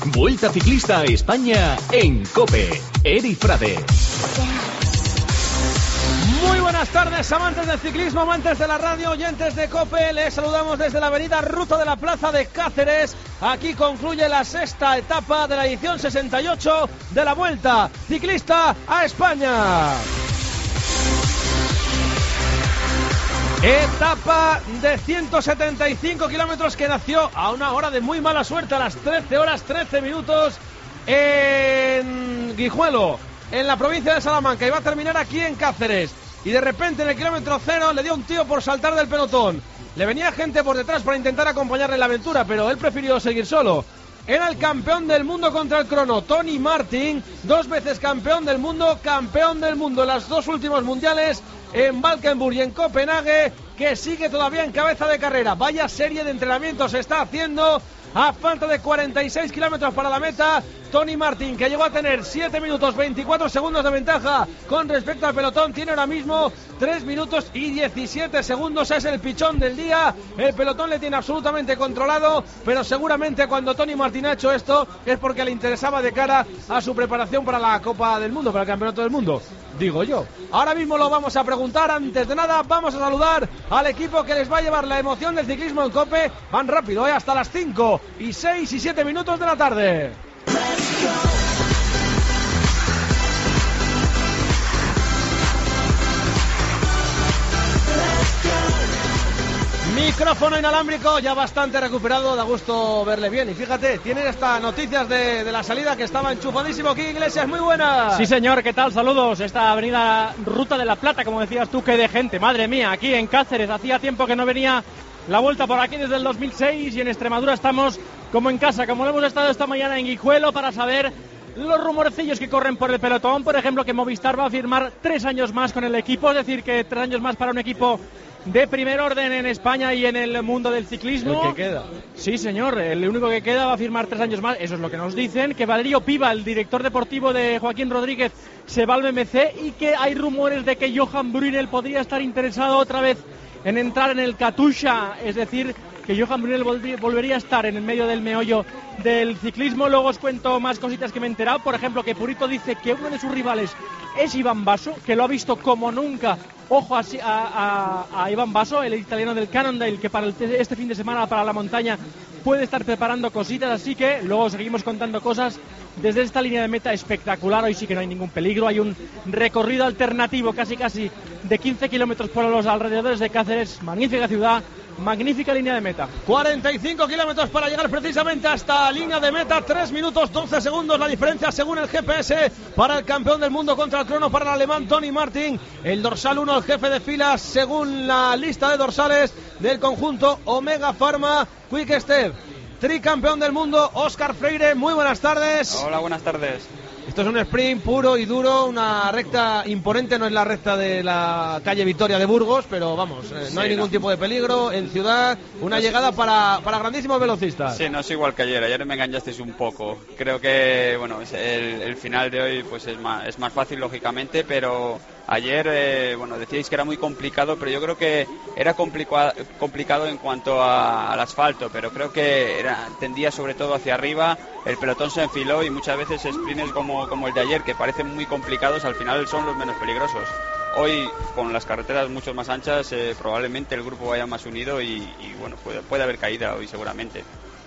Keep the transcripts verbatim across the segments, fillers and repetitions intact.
Vuelta Ciclista a España en COPE. Eri Frade. Muy buenas tardes, amantes del ciclismo, amantes de la radio, oyentes de COPE. Les saludamos desde la avenida Ruta de la Plaza de Cáceres. Aquí concluye la sexta etapa de la edición sesenta y ocho de la Vuelta Ciclista a España. Etapa de ciento setenta y cinco kilómetros que nació a una hora de muy mala suerte, a las trece horas trece minutos en Guijuelo, en la provincia de Salamanca, y va a terminar aquí en Cáceres. Y de repente en el kilómetro cero le dio un tío por saltar del pelotón. Le venía gente por detrás para intentar acompañarle en la aventura, pero él prefirió seguir solo. Era el campeón del mundo contra el crono, Tony Martin, dos veces campeón del mundo, campeón del mundo en los dos últimos mundiales, en Valkenburg y en Copenhague, que sigue todavía en cabeza de carrera. Vaya serie de entrenamientos se está haciendo. A falta de cuarenta y seis kilómetros para la meta, Tony Martin, que llegó a tener siete minutos veinticuatro segundos de ventaja con respecto al pelotón, tiene ahora mismo tres minutos y diecisiete segundos. Es el pichón del día. El pelotón le tiene absolutamente controlado, pero seguramente cuando Tony Martin ha hecho esto es porque le interesaba de cara a su preparación para la Copa del Mundo, para el Campeonato del Mundo, digo yo. Ahora mismo lo vamos a preguntar. Antes de nada vamos a saludar al equipo que les va a llevar la emoción del ciclismo en COPE. Van rápido, ¿eh? Hasta las cinco y seis y siete minutos de la tarde. Micrófono inalámbrico ya bastante recuperado, da gusto verle bien. Y fíjate, tienen hasta noticias de, de la salida, que estaba enchufadísimo aquí. Iglesias, muy buenas. Sí señor, ¿qué tal? Saludos. Esta avenida Ruta de la Plata, como decías tú, que de gente, madre mía, aquí en Cáceres. Hacía tiempo que no venía la vuelta por aquí desde el dos mil seis, y en Extremadura estamos como en casa, como lo hemos estado esta mañana en Guijuelo, para saber los rumorecillos que corren por el pelotón. Por ejemplo, que Movistar va a firmar tres años más con el equipo, es decir, que tres años más para un equipo de primer orden en España y en el mundo del ciclismo. ¿El que queda? Sí, señor, el único que queda va a firmar tres años más, eso es lo que nos dicen. Que Valerio Piva, el director deportivo de Joaquín Rodríguez, se va al B M C, y que hay rumores de que Johan Brunel podría estar interesado otra vez en entrar en el Katusha, es decir, que Johan Brunel volv- volvería a estar en el medio del meollo del ciclismo. Luego os cuento más cositas que me he enterado. Por ejemplo, que Purito dice que uno de sus rivales es Iván Basso, que lo ha visto como nunca. Ojo a, a, a Iván Basso, el italiano del Cannondale, que para el, este fin de semana para la montaña puede estar preparando cositas. Así que luego seguimos contando cosas desde esta línea de meta espectacular. Hoy sí que no hay ningún peligro, hay un recorrido alternativo casi casi de quince kilómetros por los alrededores de Cáceres. Magnífica ciudad, magnífica línea de meta. cuarenta y cinco kilómetros para llegar precisamente hasta línea de meta. tres minutos doce segundos la diferencia según el G P S para el campeón del mundo contra el crono, para el alemán Tony Martin. El dorsal uno, el jefe de filas según la lista de dorsales del conjunto Omega Pharma Quick Step. Tricampeón del mundo Óscar Freire, muy buenas tardes. Hola, buenas tardes. Esto es un sprint puro y duro, una recta imponente. No es la recta de la calle Victoria de Burgos, pero vamos, eh, no sí, hay ningún no. tipo de peligro en ciudad. Una no llegada sé. para, para grandísimos velocistas. Sí, no es igual que ayer. Ayer me engañasteis un poco. Creo que, bueno, el, el final de hoy pues es más, es más fácil, lógicamente, pero ayer, eh, bueno, decíais que era muy complicado, pero yo creo que era complica- complicado en cuanto a, al asfalto, pero creo que era, tendía sobre todo hacia arriba. El pelotón se enfiló, y muchas veces sprints como, como el de ayer, que parecen muy complicados, al final son los menos peligrosos. Hoy, con las carreteras mucho más anchas, eh, probablemente el grupo vaya más unido, y, y bueno, puede, puede haber caída hoy seguramente.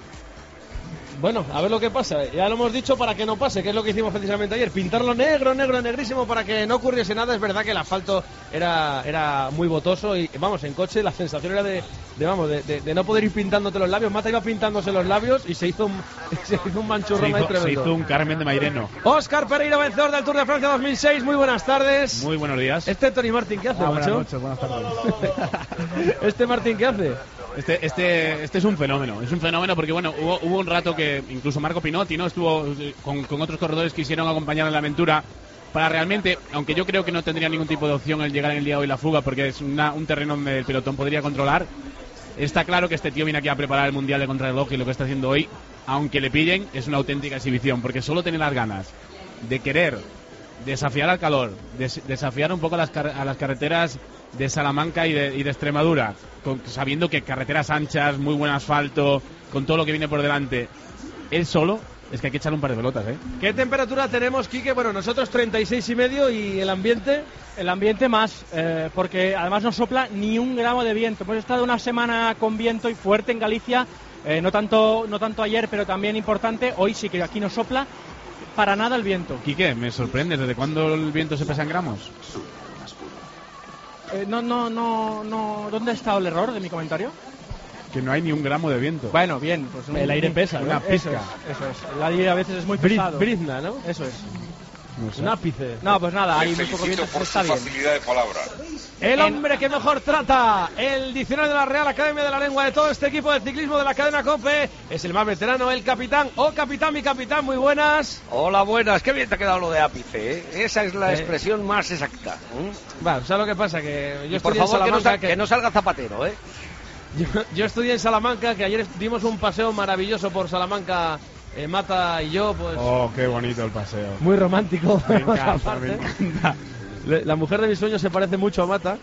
Bueno, a ver lo que pasa. Ya lo hemos dicho para que no pase, que es lo que hicimos precisamente ayer. Pintarlo negro, negro, negrísimo para que no ocurriese nada. Es verdad que el asfalto era, era muy botoso y, vamos, en coche la sensación era de, de vamos, de, de, de no poder ir pintándote los labios. Mata iba pintándose los labios y se hizo un, se hizo un manchurrón se ahí hizo, tremendo. Se hizo un Carmen de Maireno. Óscar Pereira, vencedor del Tour de Francia dos mil seis. Muy buenas tardes. Muy buenos días. Este Tony Martin, ¿qué hace, ah, macho? Buenas noches, buenas tardes. Este Martin, ¿qué hace? Este, este, este es un fenómeno, es un fenómeno porque bueno, hubo, hubo un rato que incluso Marco Pinotti, ¿no? Estuvo con, con otros corredores que quisieron acompañar en la aventura para realmente, aunque yo creo que no tendría ningún tipo de opción el llegar en el día de hoy la fuga, porque es una, un terreno donde el pelotón podría controlar. Está claro que este tío viene aquí a preparar el Mundial de Contrarreloj, y lo que está haciendo hoy, aunque le pillen, es una auténtica exhibición, porque solo tiene las ganas de querer desafiar al calor, des, desafiar un poco a las, a las carreteras de Salamanca y de, y de Extremadura, con, sabiendo que carreteras anchas, muy buen asfalto, con todo lo que viene por delante, él solo es que hay que echar un par de pelotas, ¿eh? ¿Qué temperatura tenemos, Quique? Bueno, nosotros treinta y seis y medio y el ambiente... El ambiente más, eh, porque además no sopla ni un gramo de viento. Hemos estado una semana con viento y fuerte en Galicia, eh, no tanto no tanto ayer, pero también importante. Hoy sí que aquí no sopla para nada el viento. Quique, me sorprende, ¿desde cuándo el viento se pesa en gramos? Eh, no, no, no, no. ¿Dónde ha estado el error de mi comentario? Que no hay ni un gramo de viento. Bueno, bien, pues un, el aire pesa, ¿no? Una Eso pizca. es, eso es. El aire a veces es muy pesado. Brizna, ¿no? Eso es. No sé. Un ápice. No, pues nada, hay Le muy poco felicito viento, por está su bien. facilidad de palabra. El hombre que mejor trata el diccionario de la Real Academia de la Lengua de todo este equipo de ciclismo de la cadena COPE es el más veterano, el capitán. Oh, capitán, mi capitán, muy buenas. Hola, buenas. Qué bien te ha quedado lo de ápice, ¿eh? Esa es la Eh. expresión más exacta. ¿eh? Bueno, ¿sabes lo que pasa? Que yo Y por estudié en favor, que no, Salamanca. sal- que... no salga Zapatero, ¿eh? Yo, yo estudié en Salamanca, que ayer dimos un paseo maravilloso por Salamanca, eh, Mata y yo, pues... Oh, qué bonito el paseo. Muy romántico. Me encanta, aparte. me encanta. Le- La mujer de mis sueños se parece mucho a Mata.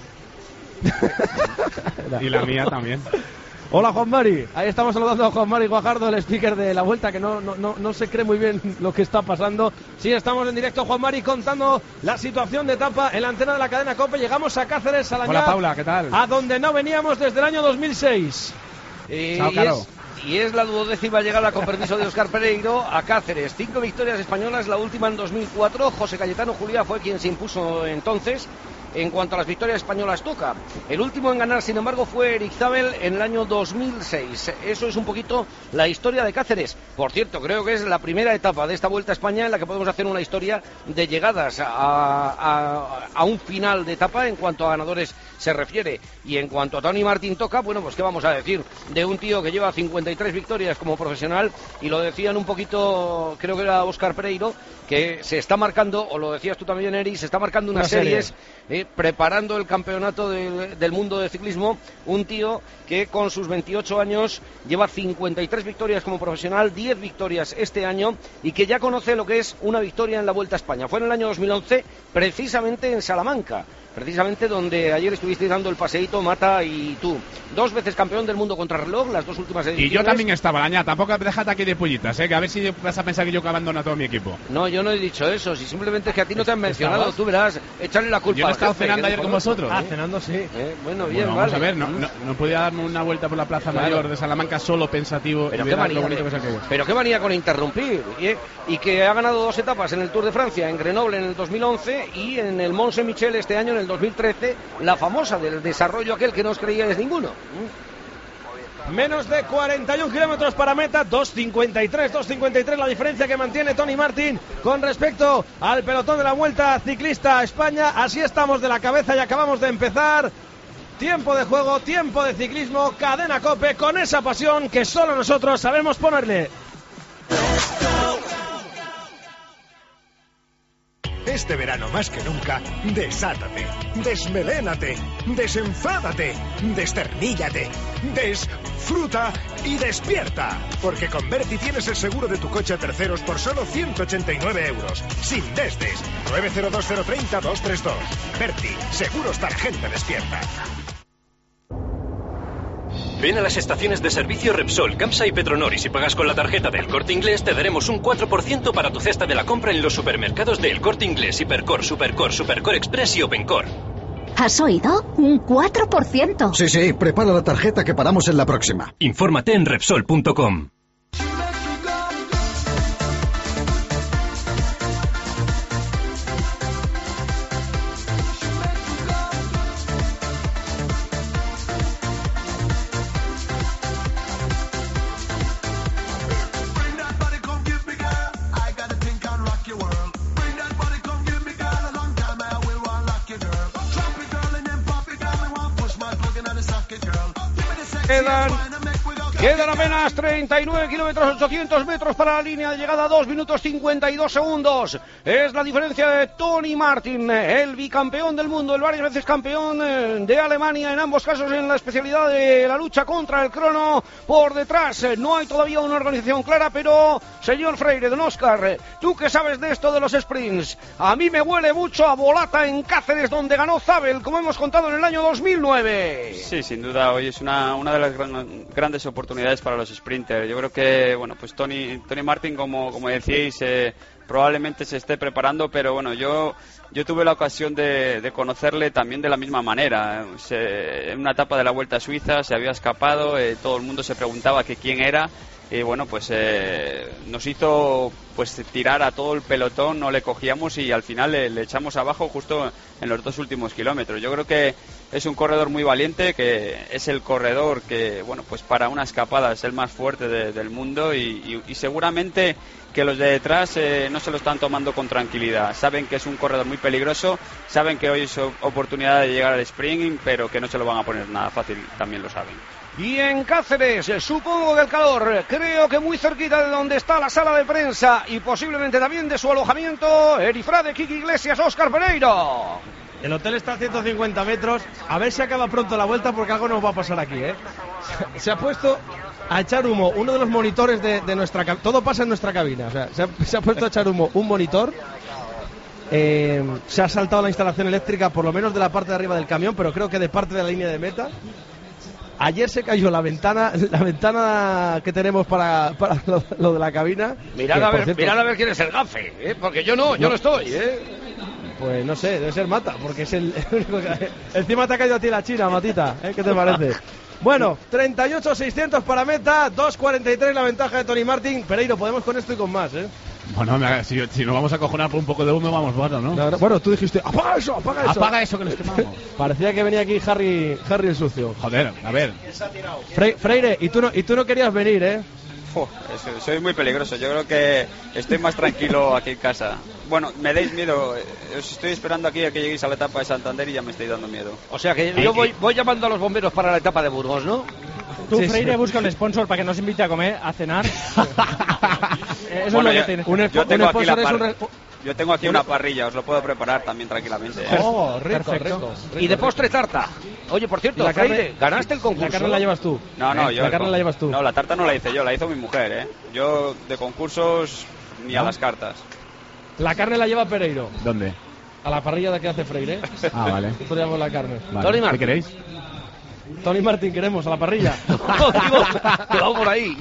Y la mía también. Hola, Juan Mari. Ahí estamos saludando a Juan Mari Guajardo, el speaker de la Vuelta, que no, no, no, no se cree muy bien lo que está pasando. Sí, estamos en directo, Juan Mari, contando la situación de etapa en la antena de la cadena COPE. Llegamos a Cáceres, Salañá. Hola, Paula, ¿qué tal? A donde no veníamos desde el año dos mil seis. Eh, Chao, y, Caro. es, y es la duodécima llegada con permiso de Óscar Pereiro a Cáceres. Cinco victorias españolas, la última en dos mil cuatro. José Cayetano Juliá fue quien se impuso entonces. En cuanto a las victorias españolas toca, el último en ganar, sin embargo, fue Eric Zabel en el año dos mil seis. Eso es un poquito la historia de Cáceres. Por cierto, creo que es la primera etapa de esta Vuelta a España en la que podemos hacer una historia de llegadas a, a, a un final de etapa en cuanto a ganadores se refiere. Y en cuanto a Tony Martín toca, bueno, pues qué vamos a decir de un tío que lleva cincuenta y tres victorias como profesional, y lo decían un poquito, creo que era Óscar Pereiro, que se está marcando, o lo decías tú también, Eri, se está marcando unas Una serie. series eh, preparando el campeonato del, del mundo de ciclismo, un tío que con sus veintiocho años lleva cincuenta y tres victorias como profesional, diez victorias este año, y que ya conoce lo que es una victoria en la Vuelta a España. Fue en el año dos mil once, precisamente en Salamanca, precisamente donde ayer estuvisteis dando el paseíto Mata y tú. Dos veces campeón del mundo contrarreloj, las dos últimas ediciones. Y yo también estaba, Laña, tampoco déjate aquí de pollitas, ¿eh? Que a ver si vas a pensar que yo que abandono a todo mi equipo. No, yo no he dicho eso, si simplemente es que a ti no te han mencionado, ¿Estabas? tú verás, echarle la culpa Yo no he al estado jefe, cenando que ayer no con conozco. vosotros. Ah, ¿eh? cenando, sí. Eh, bueno, bien, Bueno, vamos vale. a ver, no, no, no podía darme una vuelta por la Plaza Claro. Mayor de Salamanca solo pensativo Pero y qué, ver lo manía bonito de- que es aquello. pero qué manía con interrumpir, ¿eh? Y que ha ganado dos etapas en el Tour de Francia, en Grenoble en el dos mil once y en el Mont Saint-Michel este año en el dos mil trece, la famosa del desarrollo aquel que no os creíais ninguno. Menos de cuarenta y un kilómetros para meta, dos cincuenta y tres, dos cincuenta y tres la diferencia que mantiene Tony Martín con respecto al pelotón de la Vuelta Ciclista a España. Así estamos de la cabeza y acabamos de empezar. Tiempo de juego, tiempo de ciclismo, cadena COPE con esa pasión que solo nosotros sabemos ponerle. Este verano más que nunca, desátate, desmelénate, desenfádate, desterníllate, desfruta y despierta. Porque con Berti tienes el seguro de tu coche a terceros por solo ciento ochenta y nueve euros. Sin desdes. nueve cero dos cero tres cero dos tres dos. Berti, seguros para gente despierta. Ven a las estaciones de servicio Repsol, Campsa y Petronor y si pagas con la tarjeta del Corte Inglés te daremos un cuatro por ciento para tu cesta de la compra en los supermercados del Corte Inglés, Hipercor, Supercor, Supercor Express y Opencor. ¿Has oído? Un cuatro por ciento. Sí, sí, prepara la tarjeta que paramos en la próxima. Infórmate en Repsol punto com. Quedan, quedan apenas treinta y nueve kilómetros, ochocientos metros para la línea de llegada, dos minutos cincuenta y dos segundos. Es la diferencia de Tony Martin, el bicampeón del mundo, el varias veces campeón de Alemania, en ambos casos en la especialidad de la lucha contra el crono. Por detrás no hay todavía una organización clara, pero señor Freire, don Óscar, tú que sabes de esto de los sprints, a mí me huele mucho a Volata en Cáceres, donde ganó Zabel, como hemos contado en el año dos mil nueve. Sí, sin duda, hoy es una, una de las gran- grandes oportunidades oportunidades para los sprinters. Yo creo que, bueno, pues Tony, Tony Martin, como, como decíais, eh, probablemente se esté preparando, pero bueno, yo yo tuve la ocasión de, de conocerle también de la misma manera. Se, en una etapa de la Vuelta a Suiza se había escapado, eh, todo el mundo se preguntaba que quién era, y bueno, pues eh, nos hizo pues tirar a todo el pelotón, no le cogíamos y al final le, le echamos abajo justo en los dos últimos kilómetros. Yo creo que es un corredor muy valiente, que es el corredor que, bueno, pues para una escapada es el más fuerte de, del mundo y, y, y seguramente que los de detrás eh, no se lo están tomando con tranquilidad. Saben que es un corredor muy peligroso, saben que hoy es oportunidad de llegar al sprint, pero que no se lo van a poner nada fácil, también lo saben. Y en Cáceres, supongo que el calor, creo que muy cerquita de donde está la sala de prensa y posiblemente también de su alojamiento, Erifrade, Kiki Iglesias, Óscar Pereiro. El hotel está a ciento cincuenta metros, a ver si acaba pronto la vuelta porque algo nos va a pasar aquí, ¿eh? Se ha puesto a echar humo uno de los monitores de, de nuestra cabina, todo pasa en nuestra cabina, o sea, se ha, se ha puesto a echar humo un monitor, eh, se ha saltado la instalación eléctrica por lo menos de la parte de arriba del camión, pero creo que de parte de la línea de meta. Ayer se cayó la ventana, la ventana que tenemos para, para lo, lo de la cabina. Mirad a ver, cierto, mirad a ver quién es el gafe, ¿eh? Porque yo no, yo no, no estoy, ¿eh? Pues no sé, debe ser Mata, porque es el, el único que... Encima te ha caído a ti la China, Matita, ¿eh? ¿Qué te parece? Bueno, treinta y ocho seiscientos para meta, dos cuarenta y tres la ventaja de Tony Martin. Pereiro, podemos con esto y con más, ¿eh? Bueno, si, si nos vamos a cojonar por un poco de humo, vamos, bueno, ¿no? no, no bueno, tú dijiste, apaga eso, apaga eso. Apaga eso que nos quemamos. Parecía que venía aquí Harry, Harry el sucio. Joder, a ver. Fre Freire, y tú, no, y tú no querías venir, ¿eh? Uf, soy muy peligroso, yo creo que estoy más tranquilo aquí en casa. Bueno, me dais miedo, os estoy esperando aquí a que lleguéis a la etapa de Santander y ya me estoy dando miedo. O sea que yo voy, voy llamando a los bomberos para la etapa de Burgos, ¿no? Tú, Sí, Freire, sí. busca un sponsor para que nos invite a comer, a cenar. Eso Bueno, es lo yo, que tienes. Un, yo tengo aquí, la sponsor es un par- re- yo tengo aquí una parrilla, os lo puedo preparar también tranquilamente. ¿eh? Oh, rico, Perfecto. rico, rico, Y de rico. postre tarta. Oye, por cierto, Y la carne- Freire, ganaste el concurso. La carne la llevas tú. No, no, ¿Eh? yo... La carne la llevas tú. No, la tarta no la hice yo, la hizo mi mujer, ¿eh? Yo de concursos ni a ¿No? las cartas. La carne la lleva Pereiro. ¿Dónde? A la parrilla de que hace Freire. Ah, vale. Nosotros llevamos la carne. Vale. Tony ¿Qué Martin. queréis? Tony Martin queremos a la parrilla. Digo, que vamos por ahí.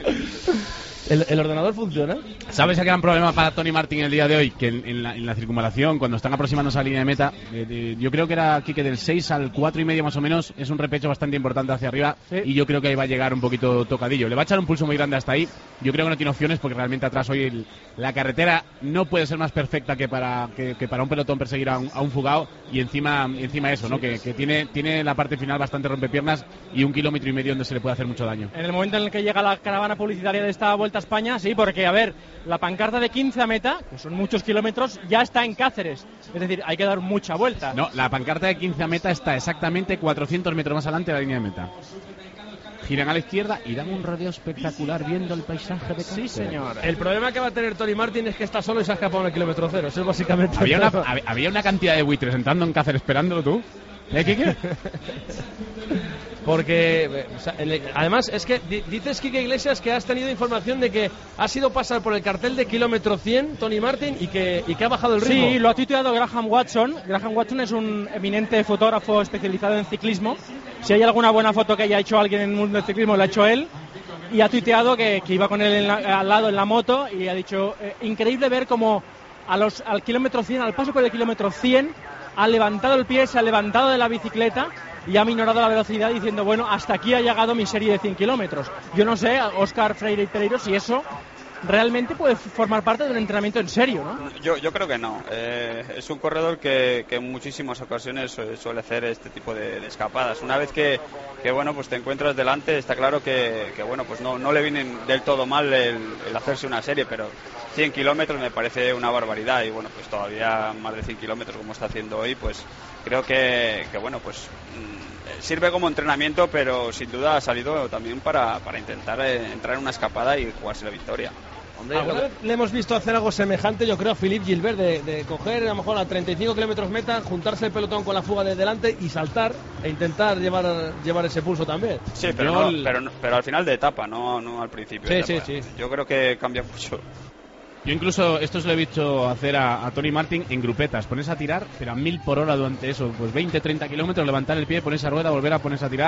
¿El, el ordenador funciona? ¿Sabes el gran problema para Tony Martin el día de hoy? Que en, en, la, en la circunvalación, cuando están aproximándose a la línea de meta, eh, de, yo creo que era aquí que del seis al cuatro y medio más o menos, es un repecho bastante importante hacia arriba, sí. Y yo creo que ahí va a llegar un poquito tocadillo. Le va a echar un pulso muy grande hasta ahí. Yo creo que no tiene opciones porque realmente atrás hoy el, la carretera no puede ser más perfecta que para que, que para un pelotón perseguir a un, a un fugado, y encima encima eso, ¿no? Que, que tiene tiene la parte final bastante rompepiernas y un kilómetro y medio donde se le puede hacer mucho daño. En el momento en el que llega la caravana publicitaria de esta Vuelta a España, sí, porque a ver, la pancarta de quince a meta, que son muchos kilómetros, ya está en Cáceres. Es decir, hay que dar mucha vuelta. No, la pancarta de quince a meta está exactamente cuatrocientos metros más adelante de la línea de meta. Giran a la izquierda y dan un rodeo espectacular viendo el paisaje de Cáceres. Sí, señor. El problema que va a tener Tony Martin es que está solo y se ha escapado en el kilómetro cero. Eso es básicamente. Había una, hab- había una cantidad de buitres entrando en Cáceres esperándolo, tú. ¿Eh, Kike? Porque, o sea, el- además, es que di- dices, Kike Iglesias, que has tenido información de que ha sido pasar por el cartel de kilómetro cien, Tony Martin, y que, y que ha bajado el ritmo. Sí, lo ha tuiteado Graham Watson. Graham Watson es un eminente fotógrafo especializado en ciclismo. Si hay alguna buena foto que haya hecho alguien en el mundo del ciclismo, la ha hecho él. Y ha tuiteado que, que iba con él en la- al lado en la moto y ha dicho, eh, increíble ver cómo a los, al kilómetro cien, al paso por el kilómetro cien, ha levantado el pie, se ha levantado de la bicicleta y ha minorado la velocidad diciendo, bueno, hasta aquí ha llegado mi serie de cien kilómetros. Yo no sé, Óscar, Freire y Pereiro, si eso realmente puede formar parte de un entrenamiento en serio, ¿no? Yo, yo creo que no. Eh, es un corredor que, que en muchísimas ocasiones su- suele hacer este tipo de, de escapadas. Una vez que, que bueno, pues te encuentras delante, está claro que, que bueno, pues no, no le vienen del todo mal el, el hacerse una serie, pero cien kilómetros me parece una barbaridad y bueno, pues todavía más de cien kilómetros como está haciendo hoy, pues creo que, que bueno, pues mm, sirve como entrenamiento, pero sin duda ha salido también para, para intentar eh, entrar en una escapada y jugarse la victoria. ¿Alguna vez le hemos visto hacer algo semejante, yo creo, a Philippe Gilbert, de, de coger a lo mejor a treinta y cinco kilómetros meta, juntarse el pelotón con la fuga de delante y saltar e intentar llevar llevar ese pulso también? Sí, pero, Yo no, el- pero, no- pero al final de etapa, no, no al principio. Sí, de sí, etapa. sí. Yo creo que cambia mucho. Yo incluso esto se lo he visto hacer a, a Tony Martin en grupetas, ponerse a tirar, pero a mil por hora durante eso, pues veinte, treinta kilómetros, levantar el pie, ponerse a rueda, volver a ponerse a tirar.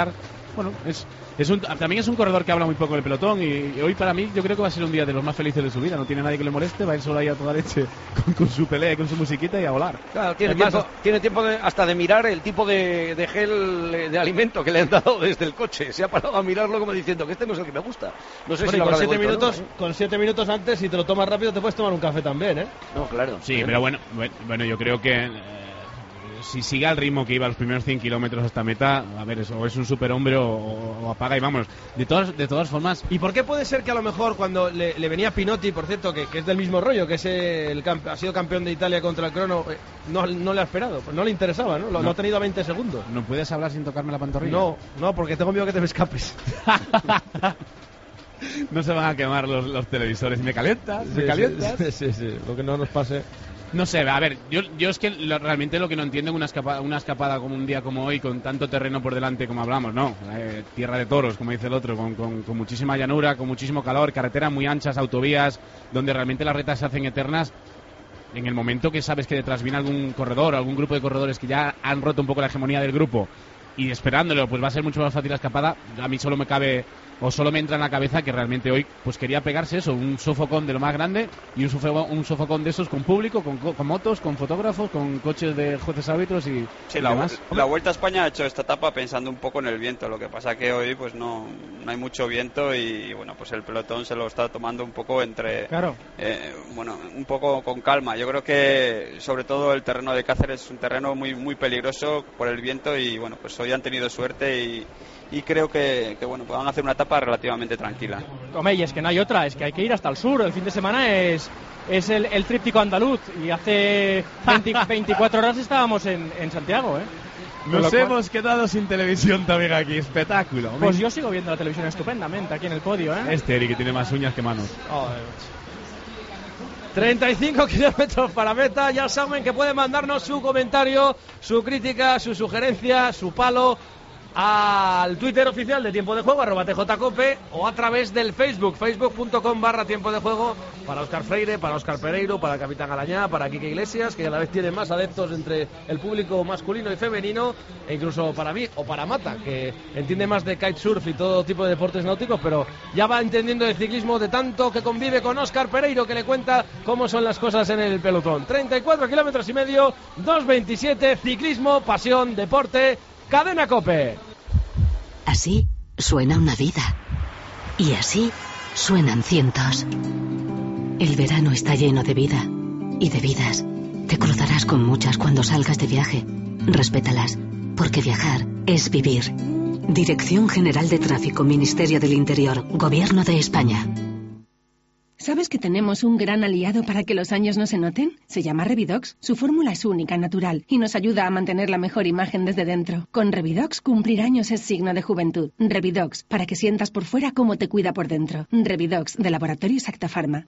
bueno, es, es un, también es un corredor que habla muy poco del pelotón y, y hoy para mí yo creo que va a ser un día de los más felices de su vida. No tiene nadie que le moleste, va a ir solo ahí a toda leche con, con su pelea y con su musiquita y a volar. Claro, tiene tiempo, tiene tiempo de, hasta de mirar el tipo de, de gel de alimento que le han dado desde el coche. Se ha parado a mirarlo como diciendo que este no es el que me gusta. No sé bueno, si con siete devuelto, minutos, ¿no? Con siete minutos antes, si te lo tomas rápido, te puedes tomar un café también, ¿eh? No, claro. Sí, bien. pero bueno, bueno, yo creo que eh, si sigue al ritmo que iba los primeros cien kilómetros hasta meta, a ver, eso, o es un superhombre o, o apaga y vámonos. De todas, de todas formas... ¿Y por qué puede ser que a lo mejor cuando le, le venía Pinotti, por cierto, que, que es del mismo rollo, que es el, ha sido campeón de Italia contra el crono, eh, no, no le ha esperado, pues no le interesaba, ¿no? Lo, no. no ha tenido a veinte segundos. ¿No puedes hablar sin tocarme la pantorrilla? No, no, porque tengo miedo que te me escapes. No se van a quemar los, los televisores. ¿Me calientas? ¿Me sí, calientas? Sí, sí, sí, lo que no nos pase... No sé, a ver, yo, yo es que lo, realmente lo que no entiendo en una escapada, una escapada como un día como hoy, con tanto terreno por delante como hablamos, no, eh, tierra de toros, como dice el otro, con, con, con muchísima llanura, con muchísimo calor, carreteras muy anchas, autovías, donde realmente las retas se hacen eternas. En el momento que sabes que detrás viene algún corredor, algún grupo de corredores que ya han roto un poco la hegemonía del grupo, y esperándolo, pues va a ser mucho más fácil la escapada. A mí solo me cabe, o solo me entra en la cabeza que realmente hoy pues quería pegarse eso, un sofocón de lo más grande y un sofocón, un sofocón de esos con público, con, con motos, con fotógrafos, con coches de jueces árbitros y, sí, y la, demás. La Vuelta a España ha hecho esta etapa pensando un poco en el viento, lo que pasa que hoy pues no, no hay mucho viento y bueno, pues el pelotón se lo está tomando un poco entre claro. eh, bueno, un poco con calma. Yo creo que sobre todo el terreno de Cáceres es un terreno muy muy peligroso por el viento y bueno, pues hoy han tenido suerte y y creo que, que bueno, pues van a hacer una etapa relativamente tranquila. Hombre, y es que no hay otra, es que hay que ir hasta el sur. El fin de semana es, es el, el tríptico andaluz y hace veinte, veinticuatro horas estábamos en, en Santiago, ¿eh? Nos hemos cual... quedado sin televisión también aquí, espectáculo. Pues yo sigo viendo la televisión estupendamente aquí en el podio, ¿eh? Este Eric que tiene más uñas que manos. Oh, treinta y cinco kilómetros para meta. Ya saben que pueden mandarnos su comentario, su crítica, su sugerencia, su palo al Twitter oficial de Tiempo de Juego, arroba tjcope, o a través del Facebook, facebook.com barra Tiempo de Juego, para Óscar Freire, para Óscar Pereiro, para Capitán Alañá, para Quique Iglesias, que a la vez tiene más adeptos entre el público masculino y femenino, e incluso para mí, o para Mata, que entiende más de kitesurf y todo tipo de deportes náuticos, pero ya va entendiendo el ciclismo de tanto que convive con Óscar Pereiro, que le cuenta cómo son las cosas en el pelotón. treinta y cuatro kilómetros y medio, dos veintisiete, ciclismo, pasión, deporte, Cadena COPE. Así suena una vida. Y así suenan cientos. El verano está lleno de vida y de vidas. Te cruzarás con muchas cuando salgas de viaje. Respétalas, porque viajar es vivir. Dirección General de Tráfico, Ministerio del Interior, Gobierno de España. ¿Sabes que tenemos un gran aliado para que los años no se noten? Se llama Revidox. Su fórmula es única, natural y nos ayuda a mantener la mejor imagen desde dentro. Con Revidox, cumplir años es signo de juventud. Revidox, para que sientas por fuera cómo te cuida por dentro. Revidox, de Laboratorios Acta Pharma.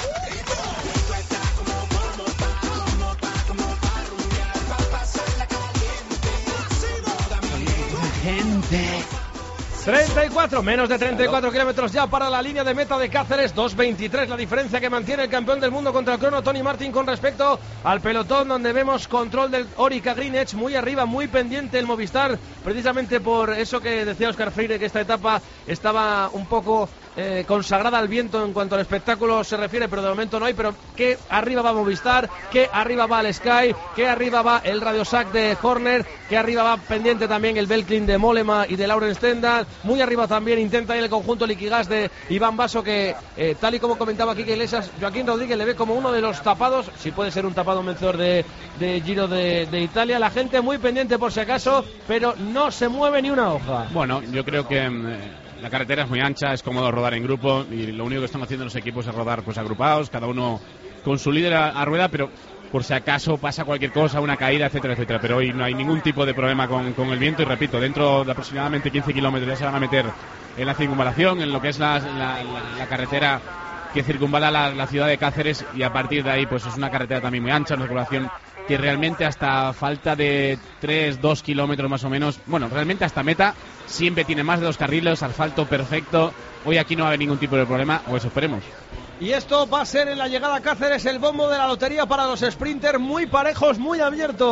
Gente. treinta y cuatro, menos de treinta y cuatro kilómetros ya para la línea de meta de Cáceres, dos veintitrés la diferencia que mantiene el campeón del mundo contra el crono Tony Martin con respecto al pelotón, donde vemos control del Orica Green Edge muy arriba, muy pendiente el Movistar, precisamente por eso que decía Óscar Freire, que esta etapa estaba un poco eh, consagrada al viento en cuanto al espectáculo se refiere, pero de momento no hay, pero que arriba va Movistar, que arriba va el Sky, que arriba va el Radiosac de Horner, que arriba va pendiente también el Belklin de Mollema y de Lauren Stendhal. Muy arriba también intenta ir el conjunto Liquigas de Iván Basso, que eh, tal y como comentaba Quique Iglesias, Joaquín Rodríguez le ve como uno de los tapados, si puede ser un tapado vencedor de, de Giro de, de Italia. La gente muy pendiente por si acaso, pero no se mueve ni una hoja. Bueno, yo creo que eh, la carretera es muy ancha, es cómodo rodar en grupo y lo único que están haciendo los equipos es rodar pues agrupados, cada uno con su líder a, a rueda, pero por si acaso pasa cualquier cosa, una caída, etcétera, etcétera. Pero hoy no hay ningún tipo de problema con, con el viento y repito, dentro de aproximadamente quince kilómetros ya se van a meter en la circunvalación, en lo que es la, la, la, la carretera que circunvala la, la ciudad de Cáceres, y a partir de ahí pues es una carretera también muy ancha, una circulación que realmente hasta falta de tres, dos kilómetros más o menos, bueno, realmente hasta meta siempre tiene más de dos carriles, asfalto perfecto. Hoy aquí no va a haber ningún tipo de problema, o eso esperemos. Y esto va a ser en la llegada a Cáceres el bombo de la lotería para los sprinters, muy parejos, muy abierto.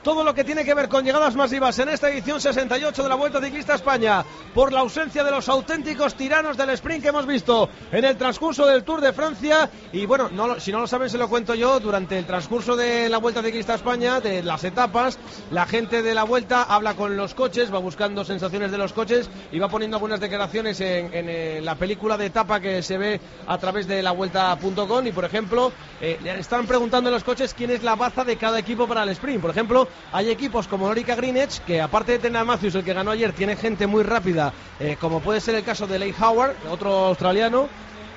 todo lo que tiene que ver con llegadas masivas en esta edición sesenta y ocho de la Vuelta Ciclista a España, por la ausencia de los auténticos tiranos del sprint que hemos visto en el transcurso del Tour de Francia. Y bueno, no, si no lo saben se lo cuento yo, durante el transcurso de la Vuelta Ciclista a España, de las etapas, la gente de la Vuelta habla con los coches, va buscando sensaciones de los coches y va poniendo algunas declaraciones en, en, en la película de etapa que se ve a través de la vuelta punto com. Y por ejemplo, eh, le están preguntando a los coches quién es la baza de cada equipo para el sprint. Por ejemplo, hay equipos como Orica Greenedge, que aparte de tener a Matthews, el que ganó ayer, tiene gente muy rápida, eh, como puede ser el caso de Leigh Howard, otro australiano,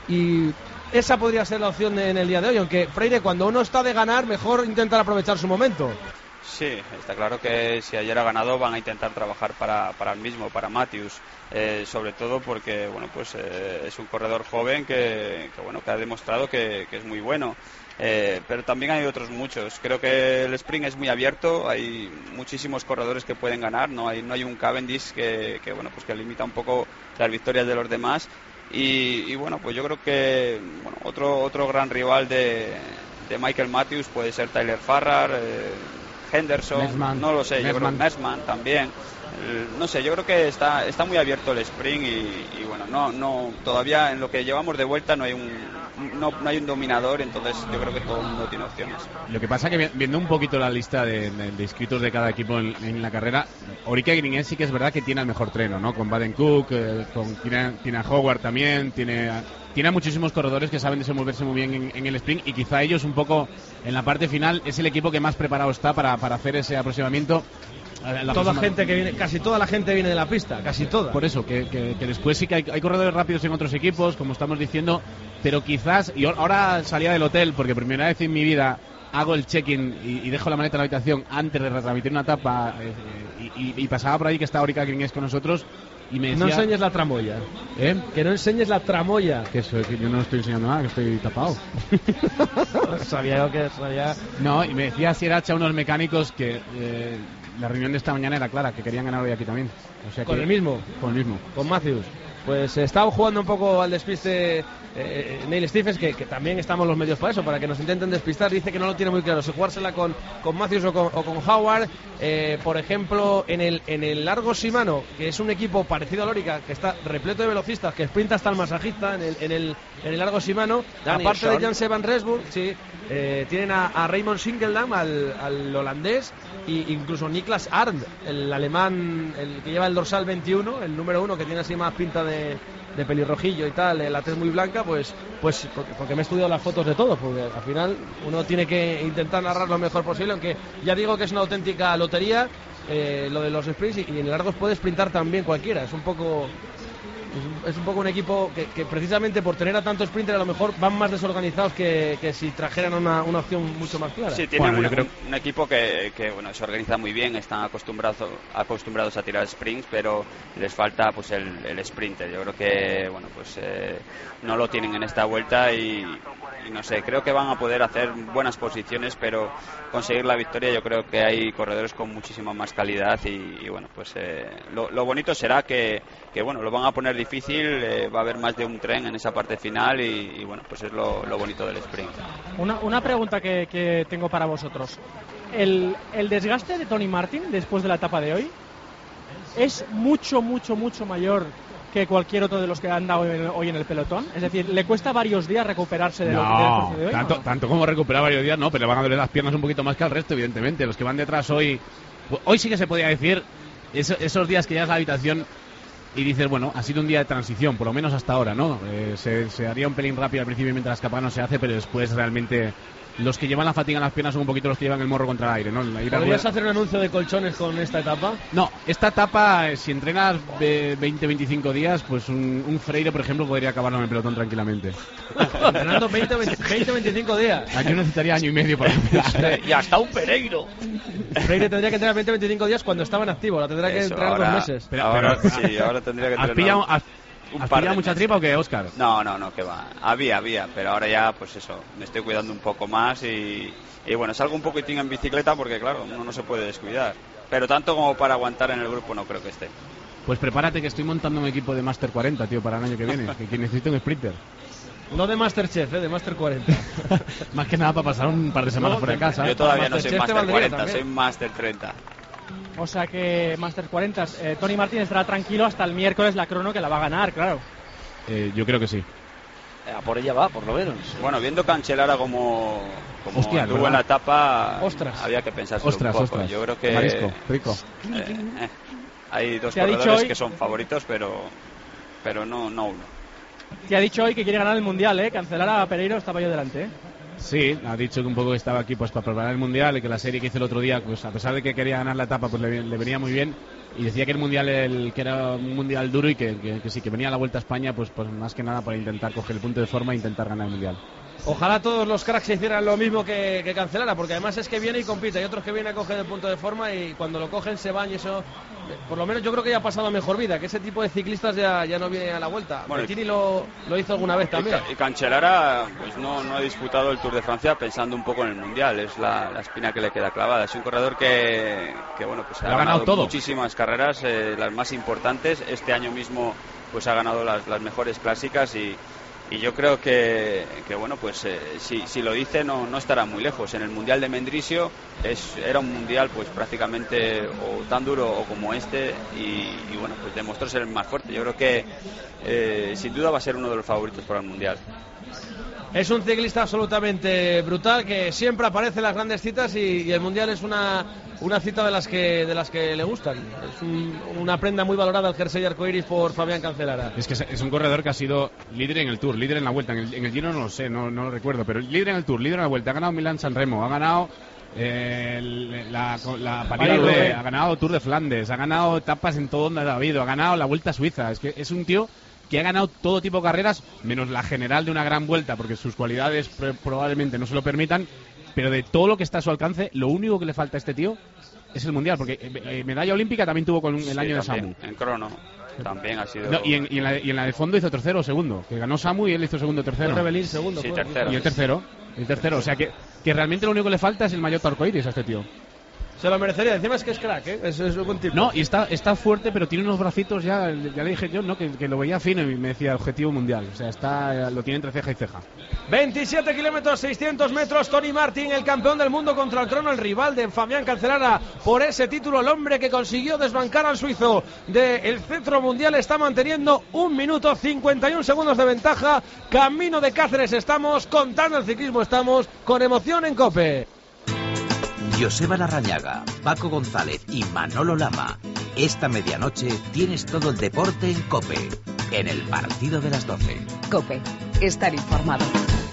y esa podría ser la opción en el día de hoy, aunque Freire, cuando uno está de ganar, mejor intentar aprovechar su momento. Sí, está claro que si ayer ha ganado van a intentar trabajar para, para el mismo, para Matthews, eh, sobre todo porque bueno, pues eh, es un corredor joven que, que bueno, que ha demostrado que, que es muy bueno. Eh, pero también hay otros muchos. Creo que el sprint es muy abierto, hay muchísimos corredores que pueden ganar, no hay no hay un Cavendish que, que bueno, pues que limita un poco las victorias de los demás. Y, y bueno, pues yo creo que bueno, otro otro gran rival de, de Michael Matthews puede ser Tyler Farrar, eh, Henderson, Messman, no lo sé, Messman. Yo creo que Messman también. El, no sé, yo creo que está está muy abierto el sprint y, y bueno, no no todavía en lo que llevamos de vuelta no hay un No, no hay un dominador, entonces yo creo que todo el mundo tiene opciones. Lo que pasa que viendo un poquito la lista de, de, de inscritos de cada equipo en, en la carrera, Orica Greenedge sí que es verdad que tiene el mejor treno, ¿no? Con Baden Cook, eh, con tiene, tiene a Howard también, tiene tiene a muchísimos corredores que saben desenvolverse muy bien en, en el sprint, y quizá ellos un poco en la parte final es el equipo que más preparado está para, para hacer ese aproximamiento. La toda gente que viene, casi toda la gente viene de la pista, casi toda. Por eso, que, que, que después sí que hay, hay corredores rápidos en otros equipos, como estamos diciendo, pero quizás, y ahora salía del hotel, porque primera vez en mi vida hago el check-in y, y dejo la maleta en la habitación antes de retransmitir una etapa, eh, y, y, y pasaba por ahí que está Orica Greenedge con nosotros, y me decía... No enseñes la tramoya. ¿Eh? Que no enseñes la tramoya. Que, eso, que yo no estoy enseñando nada, que estoy tapado. Sabía yo que sabía... No, y me decía si era hacha unos mecánicos que... Eh, la reunión de esta mañana era clara, que querían ganar hoy aquí también. O sea que, ¿Con el mismo? Con el mismo. Con Matthews. Pues eh, estaba jugando un poco al despiste eh, Neil Stephens, que, que también estamos los medios para eso, para que nos intenten despistar. Dice que no lo tiene muy claro si jugársela con, con Matthews o con, o con Howard. Eh, por ejemplo, en el, en el Largo Shimano, que es un equipo parecido a Lórica, que está repleto de velocistas, que sprinta hasta el masajista en el, en el, en el Largo Shimano. Daniel aparte Sean. de Jan Sevan Resburg, sí, eh, tienen a, a Raymond Singeldam, al, al holandés, e incluso Niklas Arndt, el alemán, el que lleva el dorsal veintiuno, el número uno, que tiene así más pinta de, de pelirrojillo y tal, la tez muy blanca, pues, pues porque me he estudiado las fotos de todos, porque al final uno tiene que intentar narrar lo mejor posible, aunque ya digo que es una auténtica lotería eh, lo de los sprints, y, y en largos puede sprintar también cualquiera. Es un poco... Es un, es un poco un equipo que, que precisamente por tener a tantos sprinters a lo mejor van más desorganizados que, que si trajeran una, una opción mucho más clara. Sí, tienen bueno, un, creo... un equipo que, que bueno, se organiza muy bien, están acostumbrados acostumbrados a tirar sprints, pero les falta pues el, el sprinter. Yo creo que bueno, pues eh, no lo tienen en esta vuelta y, y no sé, creo que van a poder hacer buenas posiciones, pero conseguir la victoria yo creo que hay corredores con muchísima más calidad y, y bueno, pues eh, lo, lo bonito será que, que bueno, lo van a poner difícil, eh, va a haber más de un tren en esa parte final y, y bueno, pues es lo, lo bonito del sprint. Una, una pregunta que, que tengo para vosotros. El, el desgaste de Tony Martin después de la etapa de hoy es mucho, mucho, mucho mayor que cualquier otro de los que han dado hoy en el pelotón. Es decir, ¿le cuesta varios días recuperarse de lo no, del esfuerzo de hoy? Tanto, ¿no? tanto como recuperar varios días, no, pero le van a doler las piernas un poquito más que al resto, evidentemente. Los que van detrás hoy, hoy sí que se podía decir, esos, esos días que llegas a la habitación y dices, bueno, ha sido un día de transición, por lo menos hasta ahora, ¿no? Eh, se, se haría un pelín rápido al principio mientras la escapada no se hace, pero después realmente los que llevan la fatiga en las piernas son un poquito los que llevan el morro contra el aire, ¿no? La ¿Podrías hacer un anuncio de colchones con esta etapa? No, esta etapa, eh, si entrenas veinte a veinticinco días, pues un, un Freire, por ejemplo, podría acabarlo en el pelotón tranquilamente. Entrenando veinte a veinticinco días. Yo necesitaría año y medio para empezar. Y hasta un Pereiro. Freire tendría que entrenar veinte a veinticinco días cuando estaba en activo, la tendrá que Eso, entrenar ahora, dos meses. Pero, ahora, pero, sí, ahora tendría que ¿Has entrenar pillado, has, un ¿has par pillado de mucha meses. tripa o qué, Óscar? No, no, no, que va. Había, había, pero ahora ya, pues eso, me estoy cuidando un poco más y, y bueno, salgo un poquitín en bicicleta porque, claro, uno no se puede descuidar. Pero tanto como para aguantar en el grupo no creo que esté. Pues prepárate que estoy montando un equipo de Master cuarenta, tío, para el año que viene, que, que necesito un sprinter. No de Masterchef, ¿eh? De Master cuarenta. Más que nada para pasar un par de semanas No, fuera de casa. Yo todavía no Masterchef soy te Master valdría cuarenta, también. soy Master treinta. O sea que Master cuarenta, eh, Tony Martin estará tranquilo hasta el miércoles la crono, que la va a ganar, claro. Eh, yo creo que sí. Eh, a por ella va, por lo menos. Bueno, viendo Cancellara como, como Hostia, estuvo ¿verdad? en la etapa, Ostras. había que pensar Ostras, un poco. ostras. Yo creo que Marisco, rico. eh, eh, hay dos Te ha dicho corredores hoy- que son favoritos, pero pero no, no uno. Te ha dicho hoy que quiere ganar el Mundial, ¿eh? Cancelar a Pereiro estaba yo delante, ¿eh? Sí, ha dicho que un poco que estaba aquí pues para preparar el Mundial y que la serie que hizo el otro día, pues a pesar de que quería ganar la etapa, pues le, le venía muy bien. Y decía que el Mundial el, que era un Mundial duro y que, que, que sí, que venía a la Vuelta a España pues, pues más que nada para intentar coger el punto de forma e intentar ganar el Mundial. Ojalá todos los cracks se hicieran lo mismo que, que Cancellara, porque además es que viene y compite. Hay otros que vienen a coger el punto de forma y cuando lo cogen se van y eso... Por lo menos yo creo que ya ha pasado a mejor vida, que ese tipo de ciclistas ya, ya no viene a la Vuelta. Bueno, Bettini lo, lo hizo alguna vez Y, también. Ca- y Cancellara pues no, no ha disputado el Tour de Francia pensando un poco en el Mundial, es la, la espina que le queda clavada. Es un corredor que, que bueno, pues ha, Lo ha ganado todo. muchísimas carreras, eh, las más importantes. Este año mismo pues ha ganado las, las mejores clásicas y, y yo creo que, que bueno, pues eh, si, si lo dice no, no estará muy lejos. En el Mundial de Mendrisio es, era un Mundial pues prácticamente o tan duro o como este y, y bueno, pues demostró ser el más fuerte. Yo creo que eh, sin duda va a ser uno de los favoritos para el Mundial. Es un ciclista absolutamente brutal que siempre aparece en las grandes citas y, y el Mundial es una, una cita de las que de las que le gustan. Es un- una prenda muy valorada el jersey arcoiris por Fabián Cancellara. Es que es- es un corredor que ha sido líder en el Tour, líder en la Vuelta, en el, en el Giro no lo sé, no, no lo recuerdo, pero líder en el Tour, líder en la Vuelta, ha ganado Milán-San Remo, ha ganado eh, el- la, la París-Roubaix, ha ganado Tour de Flandes, ha ganado etapas en todo donde ha habido, ha ganado la Vuelta a Suiza. Es que es un tío que ha ganado todo tipo de carreras, menos la general de una gran vuelta, porque sus cualidades pr- probablemente no se lo permitan, pero de todo lo que está a su alcance, lo único que le falta a este tío es el Mundial, porque eh, eh, medalla olímpica también tuvo con el Sí, año de también, Samu. en crono también ha sido. No, y, en, y, en la, y en la de fondo hizo tercero o segundo, que ganó Samu y él hizo segundo o tercero. Rebelín segundo. Sí, fue. tercero. Y el tercero, el tercero, o sea que, que realmente lo único que le falta es el maillot arcoíris a este tío. Se lo merecería. Encima es que es crack, ¿eh? Es, es un buen tipo. No, y está, está fuerte, pero tiene unos bracitos ya, ya le dije yo, ¿no? Que, que lo veía fino y me decía objetivo mundial. O sea, está, lo tiene entre ceja y ceja. veintisiete kilómetros, seiscientos metros. Tony Martin, el campeón del mundo contra el crono, el rival de Fabián Cancellara por ese título. El hombre que consiguió desbancar al suizo del cetro mundial está manteniendo un minuto cincuenta y un segundos de ventaja. Camino de Cáceres estamos, contando el ciclismo estamos, con emoción en COPE. Joseba Larrañaga, Paco González y Manolo Lama. Esta medianoche tienes todo el deporte en COPE, en el partido de las doce. COPE, estar informado.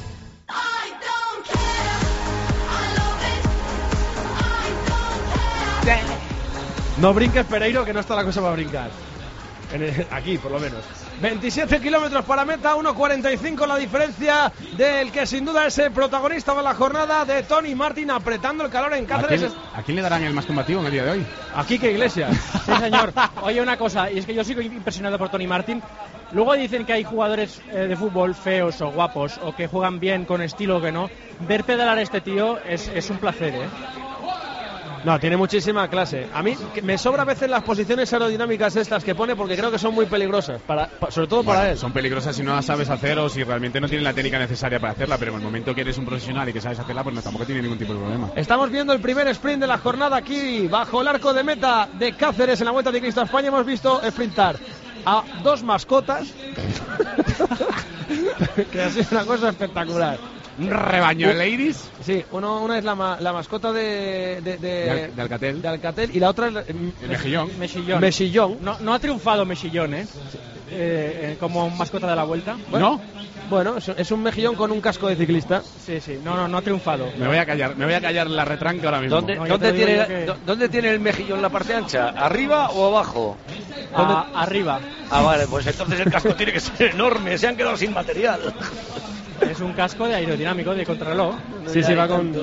No brinques, Pereiro, que no está la cosa para brincar. En el- aquí, por lo menos. veintisiete kilómetros para meta, uno cuarenta y cinco la diferencia del que sin duda es el protagonista de la jornada, de Tony Martin, apretando el calor en ¿A Cáceres. quién, a quién le darán el más combativo en el día de hoy? Aquí que Iglesias. Sí, señor. Oye, una cosa, y es que yo sigo impresionado por Tony Martin. Luego dicen que hay jugadores eh, de fútbol feos o guapos, o que juegan bien, con estilo o que no. Ver pedalar a este tío es, es un placer, ¿eh? No, tiene muchísima clase. A mí que me sobra a veces las posiciones aerodinámicas estas que pone porque creo que son muy peligrosas, para, pa- sobre todo para Bueno, él. son peligrosas si no las sabes hacer o si realmente no tienes la técnica necesaria para hacerla, pero en el momento que eres un profesional y que sabes hacerla, pues no, tampoco tiene ningún tipo de problema. Estamos viendo el primer sprint de la jornada aquí, bajo el arco de meta de Cáceres en la Vuelta Ciclista a España. Hemos visto sprintar a dos mascotas, que ha sido una cosa espectacular. Un rebaño de ladies. Sí, uno, una es la, ma- la mascota de, de, de, De Al- de Alcatel. de Alcatel y la otra es la- El mejillón. Mechillón. Mechillón. No, no ha triunfado Mechillón, ¿eh? Eh, eh, como mascota de la vuelta. Bueno, Bueno, es, es un mejillón con un casco de ciclista. Sí, sí, no, no, no ha triunfado. Me voy a callar, me voy a callar la retranca ahora mismo. ¿Dónde, No, yo dónde te digo tiene, yo que- dó- ¿Dónde tiene el mejillón la parte ancha? ¿Arriba o abajo? A- arriba. Ah, vale, pues entonces el casco tiene que ser enorme. Se han quedado sin material. Es un casco de aerodinámico, de contrarreloj. Sí, sí, va con,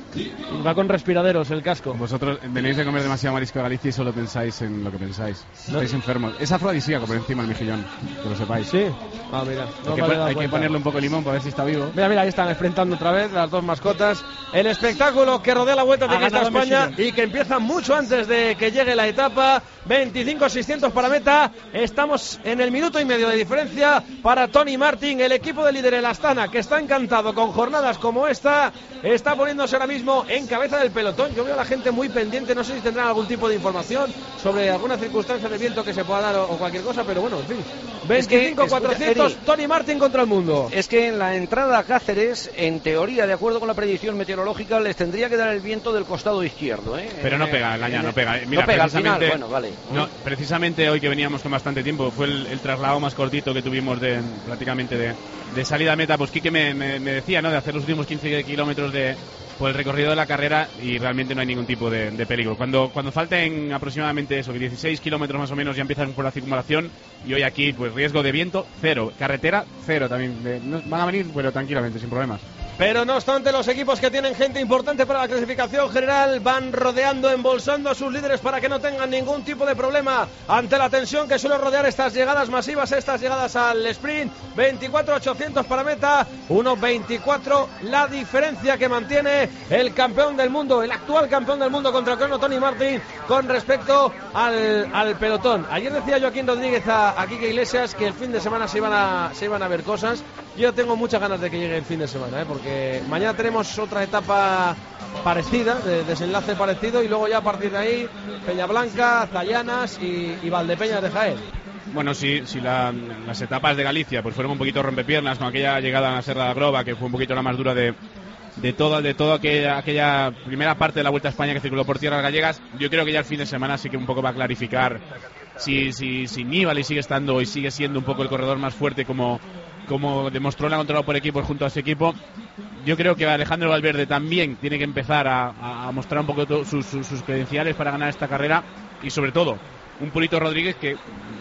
va con respiraderos el casco. Vosotros venís de comer demasiado marisco de Galicia y solo pensáis en lo que pensáis. No. Estáis enfermos. Es afrodisíaco por encima del mejillón, que lo sepáis. Sí. Ah, mira. No hay que, me había dado hay que cuenta. ponerle un poco de limón para ver si está vivo. Mira, mira, ahí están enfrentando otra vez las dos mascotas. El espectáculo que rodea la Vuelta de Ha ganado España Mejillón. y que empieza mucho antes de que llegue la etapa. veinticinco seiscientos para meta. Estamos en el minuto y medio de diferencia para Tony Martin, el equipo de líder el Astana, que está encantado con jornadas como esta. Está poniéndose ahora mismo en cabeza del pelotón. Yo veo a la gente muy pendiente. No sé si tendrán algún tipo de información sobre alguna circunstancia de viento que se pueda dar o, o cualquier cosa, pero bueno, en fin. veinticinco cuatrocientos, Tony Martin contra el mundo. Es que en la entrada a Cáceres, en teoría, de acuerdo con la predicción meteorológica, les tendría que dar el viento del costado izquierdo, ¿eh? Pero no pega, Laña, no pega. Mira, no pega al final, precisamente- bueno, vale. No, precisamente hoy que veníamos con bastante tiempo, fue el, el traslado más cortito que tuvimos de prácticamente de, de salida a meta. Pues Quique me, me, me decía, ¿no?, de hacer los últimos quince kilómetros de por el recorrido de la carrera y realmente no hay ningún tipo de, de peligro. Cuando cuando falten aproximadamente eso, dieciséis kilómetros más o menos, ya empiezan por la circunvalación y hoy aquí pues riesgo de viento cero, carretera cero también. De- no- van a venir, pero tranquilamente, sin problemas. Pero no obstante, los equipos que tienen gente importante para la clasificación general van rodeando, embolsando a sus líderes para que no tengan ningún tipo de problema ante la tensión que suele rodear estas llegadas masivas, estas llegadas al sprint. veinticuatro ochocientos para meta, uno veinticuatro la diferencia que mantiene el campeón del mundo, el actual campeón del mundo contra el crono Tony Martin con respecto al, al pelotón. Ayer decía Joaquín Rodríguez a, a Quique Iglesias que el fin de semana se iban a, se iban a ver cosas. Yo tengo muchas ganas de que llegue el fin de semana, ¿eh? Porque mañana tenemos otra etapa parecida, de desenlace parecido, y luego ya a partir de ahí Peñablanca, Zayanas y, y Valdepeñas de Jaén. Bueno, si, si la- las etapas de Galicia pues fueron un poquito rompepiernas con aquella llegada a la Serra de Agrova, que fue un poquito la más dura de, de toda de toda aquella, aquella primera parte de la Vuelta a España que circuló por tierras gallegas, yo creo que ya el fin de semana sí que un poco va a clarificar si, si, si Nibali sigue estando y sigue siendo un poco el corredor más fuerte como, como demostró la controlado por equipos junto a ese equipo. Yo creo que Alejandro Valverde también tiene que empezar a, a mostrar un poco to- sus, sus, sus credenciales para ganar esta carrera, y sobre todo un Purito Rodríguez que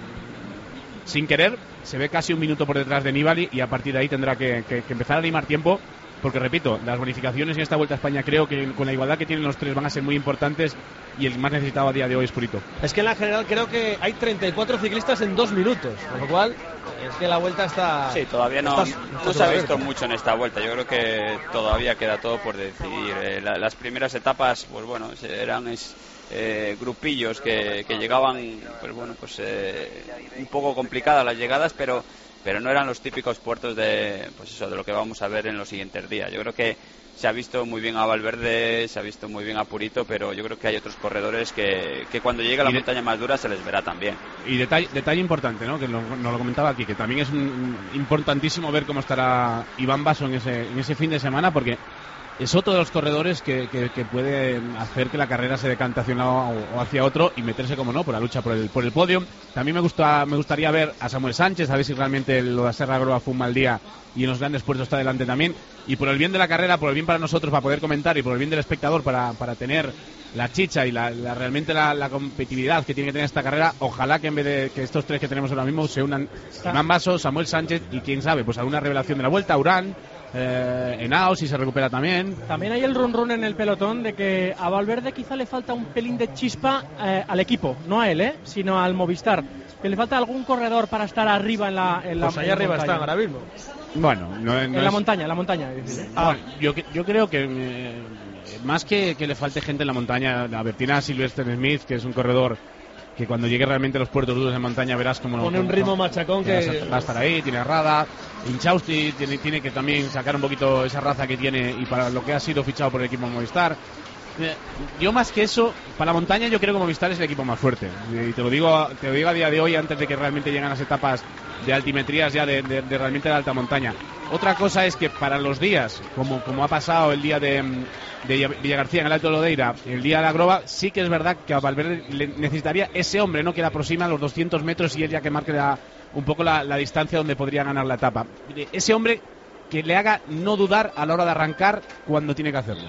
sin querer se ve casi un minuto por detrás de Nibali, y a partir de ahí tendrá que, que, que empezar a limar tiempo, porque repito, las bonificaciones en esta Vuelta a España creo que con la igualdad que tienen los tres van a ser muy importantes, y el más necesitado a día de hoy es Purito. Es que en la general creo que hay treinta y cuatro ciclistas en dos minutos, con lo cual es que la vuelta está... Sí, todavía no, está- no está se ha visto abierta. mucho en esta vuelta. Yo creo que todavía queda todo por decidir. Eh, la- las primeras etapas, pues bueno, eran es, eh, grupillos que, que llegaban, pues bueno, pues eh, un poco complicadas las llegadas, pero pero no eran los típicos puertos de, pues eso, de lo que vamos a ver en los siguientes días. Yo creo que se ha visto muy bien a Valverde, se ha visto muy bien a Purito, pero yo creo que hay otros corredores que, que cuando llegue a la Y de- montaña más dura se les verá también. Y detalle, detalle importante, ¿no?, que lo- nos lo comentaba aquí, que también es un- un importantísimo ver cómo estará Iván Basso en ese, en ese fin de semana, porque es otro de los corredores que, que, que puede hacer que la carrera se decante hacia un lado o, o hacia otro y meterse, como no, por la lucha por el, por el podio. También me gusta, me gustaría ver a Samuel Sánchez, a ver si realmente lo de la Serra Groa fue un mal día y en los grandes puertos está adelante también. Y por el bien de la carrera, por el bien para nosotros, para poder comentar, y por el bien del espectador, para, para tener la chicha y la, la- realmente la, la competitividad que tiene que tener esta carrera, ojalá que en vez de que estos tres que tenemos ahora mismo se unan Iván Basso, Samuel Sánchez y quién sabe, pues alguna revelación de la Vuelta, Urán, eh, Henao, si se recupera también. También hay el run run en el pelotón de que a Valverde quizá le falta un pelín de chispa eh, al equipo, no a él, eh, sino al Movistar. Que le falta algún corredor para estar arriba en la en la Pues ahí en la arriba montaña. están ahora mismo. Bueno, no, no En es- la montaña, en la montaña. es decir, ¿eh? Bueno, yo, que- yo creo que eh, más que, que le falte gente en la montaña, a ver, tiene a Sylvester Smith, que es un corredor que cuando llegue realmente a los puertos duros de montaña verás como Pone un ritmo machacón que... va a estar ahí. Tiene a Rada, Inchausti tiene, tiene que también sacar un poquito esa raza que tiene y para lo que ha sido fichado por el equipo Movistar. Eh, Yo más que eso, para la montaña yo creo que Movistar es el equipo más fuerte, y te lo digo, te lo digo a día de hoy, antes de que realmente lleguen las etapas de altimetrías ya de, de- de realmente la alta montaña. Otra cosa es que para los días, como, como ha pasado el día de, de Villagarcía en el Alto Lodeira, el día de la Groba, sí que es verdad que a Valverde le necesitaría ese hombre, ¿no?, que le aproxima a los doscientos metros y él ya que marque la- un poco la, la distancia donde podría ganar la etapa. Ese hombre que le haga no dudar a la hora de arrancar cuando tiene que hacerlo.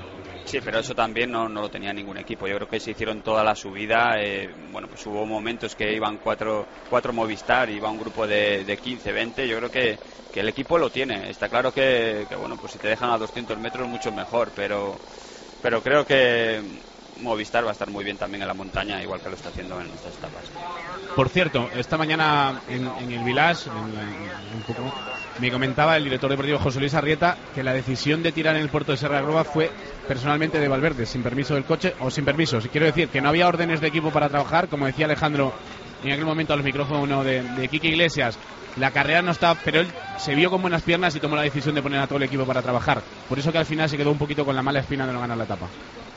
Sí, pero eso también no, no lo tenía ningún equipo. Yo creo que se hicieron toda la subida. Eh, bueno, pues hubo momentos que iban cuatro, cuatro Movistar, iba un grupo de, de quince, veinte. Yo creo que, que el equipo lo tiene. Está claro que, que, bueno, pues si te dejan a doscientos metros, mucho mejor. Pero, pero creo que Movistar va a estar muy bien también en la montaña, igual que lo está haciendo en estas etapas. Por cierto, esta mañana en, en el Village, en la, en un poco, me comentaba el director deportivo José Luis Arrieta que la decisión de tirar en el puerto de Serra Groba fue personalmente de Valverde, sin permiso del coche o sin permiso. Quiero decir que no había órdenes de equipo para trabajar, como decía Alejandro en aquel momento a los micrófonos de, de Quique Iglesias. La carrera no estaba, pero él se vio con buenas piernas y tomó la decisión de poner a todo el equipo para trabajar. Por eso que al final se quedó un poquito con la mala espina de no ganar la etapa.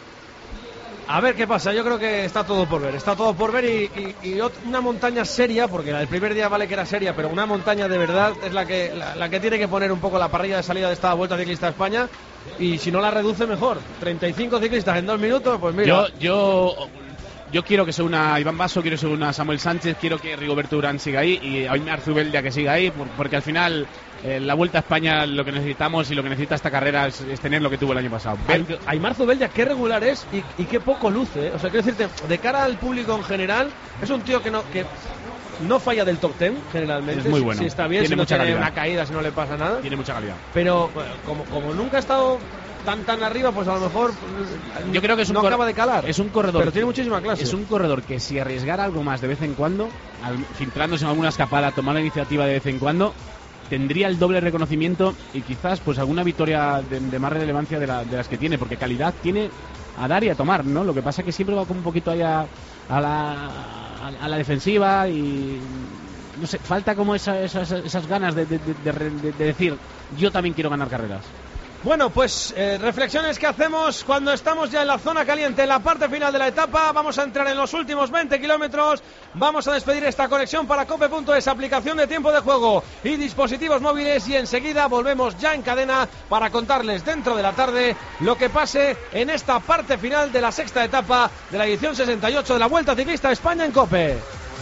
A ver qué pasa, yo creo que está todo por ver, está todo por ver y, y, y una montaña seria, porque la del primer día vale que era seria, pero una montaña de verdad es la que la, la que tiene que poner un poco la parrilla de salida de esta Vuelta Ciclista a España, y si no la reduce mejor. treinta y cinco ciclistas en dos minutos, pues mira. Yo, yo, yo quiero que se una Iván Basso, quiero que se una Samuel Sánchez, quiero que Rigoberto Urán siga ahí y Aimar Zubeldia que siga ahí, porque al final eh, la Vuelta a España lo que necesitamos y lo que necesita esta carrera es, es tener lo que tuvo el año pasado. Aimar Zubeldia, qué regular es y, y qué poco luce, ¿eh? O sea, quiero decirte, de cara al público en general, es un tío que no que no falla del top ten generalmente. Es muy bueno. Si está bien, tiene si no mucha tiene calidad. Una caída, si no le pasa nada. Tiene mucha calidad. Pero bueno, como, como nunca ha estado tan tan arriba, pues a lo mejor yo creo que es un no cor- acaba de calar. Es un corredor, pero tiene muchísima clase. Es un corredor que si arriesgara algo más de vez en cuando, al, filtrándose en alguna escapada, tomar la iniciativa de vez en cuando, tendría el doble reconocimiento y quizás pues alguna victoria de, de más relevancia de, la, de las que tiene, porque calidad tiene a dar y a tomar, ¿no? Lo que pasa es que siempre va como un poquito ahí a, a, la, a, a la defensiva y no sé, falta como esa, esas, esas ganas de, de, de, de, de decir yo también quiero ganar carreras. Bueno, pues eh, reflexiones que hacemos cuando estamos ya en la zona caliente, en la parte final de la etapa. Vamos a entrar en los últimos veinte kilómetros. Vamos a despedir esta conexión para Cope punto es, aplicación de tiempo de juego y dispositivos móviles. Y enseguida volvemos ya en cadena para contarles dentro de la tarde lo que pase en esta parte final de la sexta etapa de la edición sesenta y ocho de la Vuelta Ciclista a España en Cope.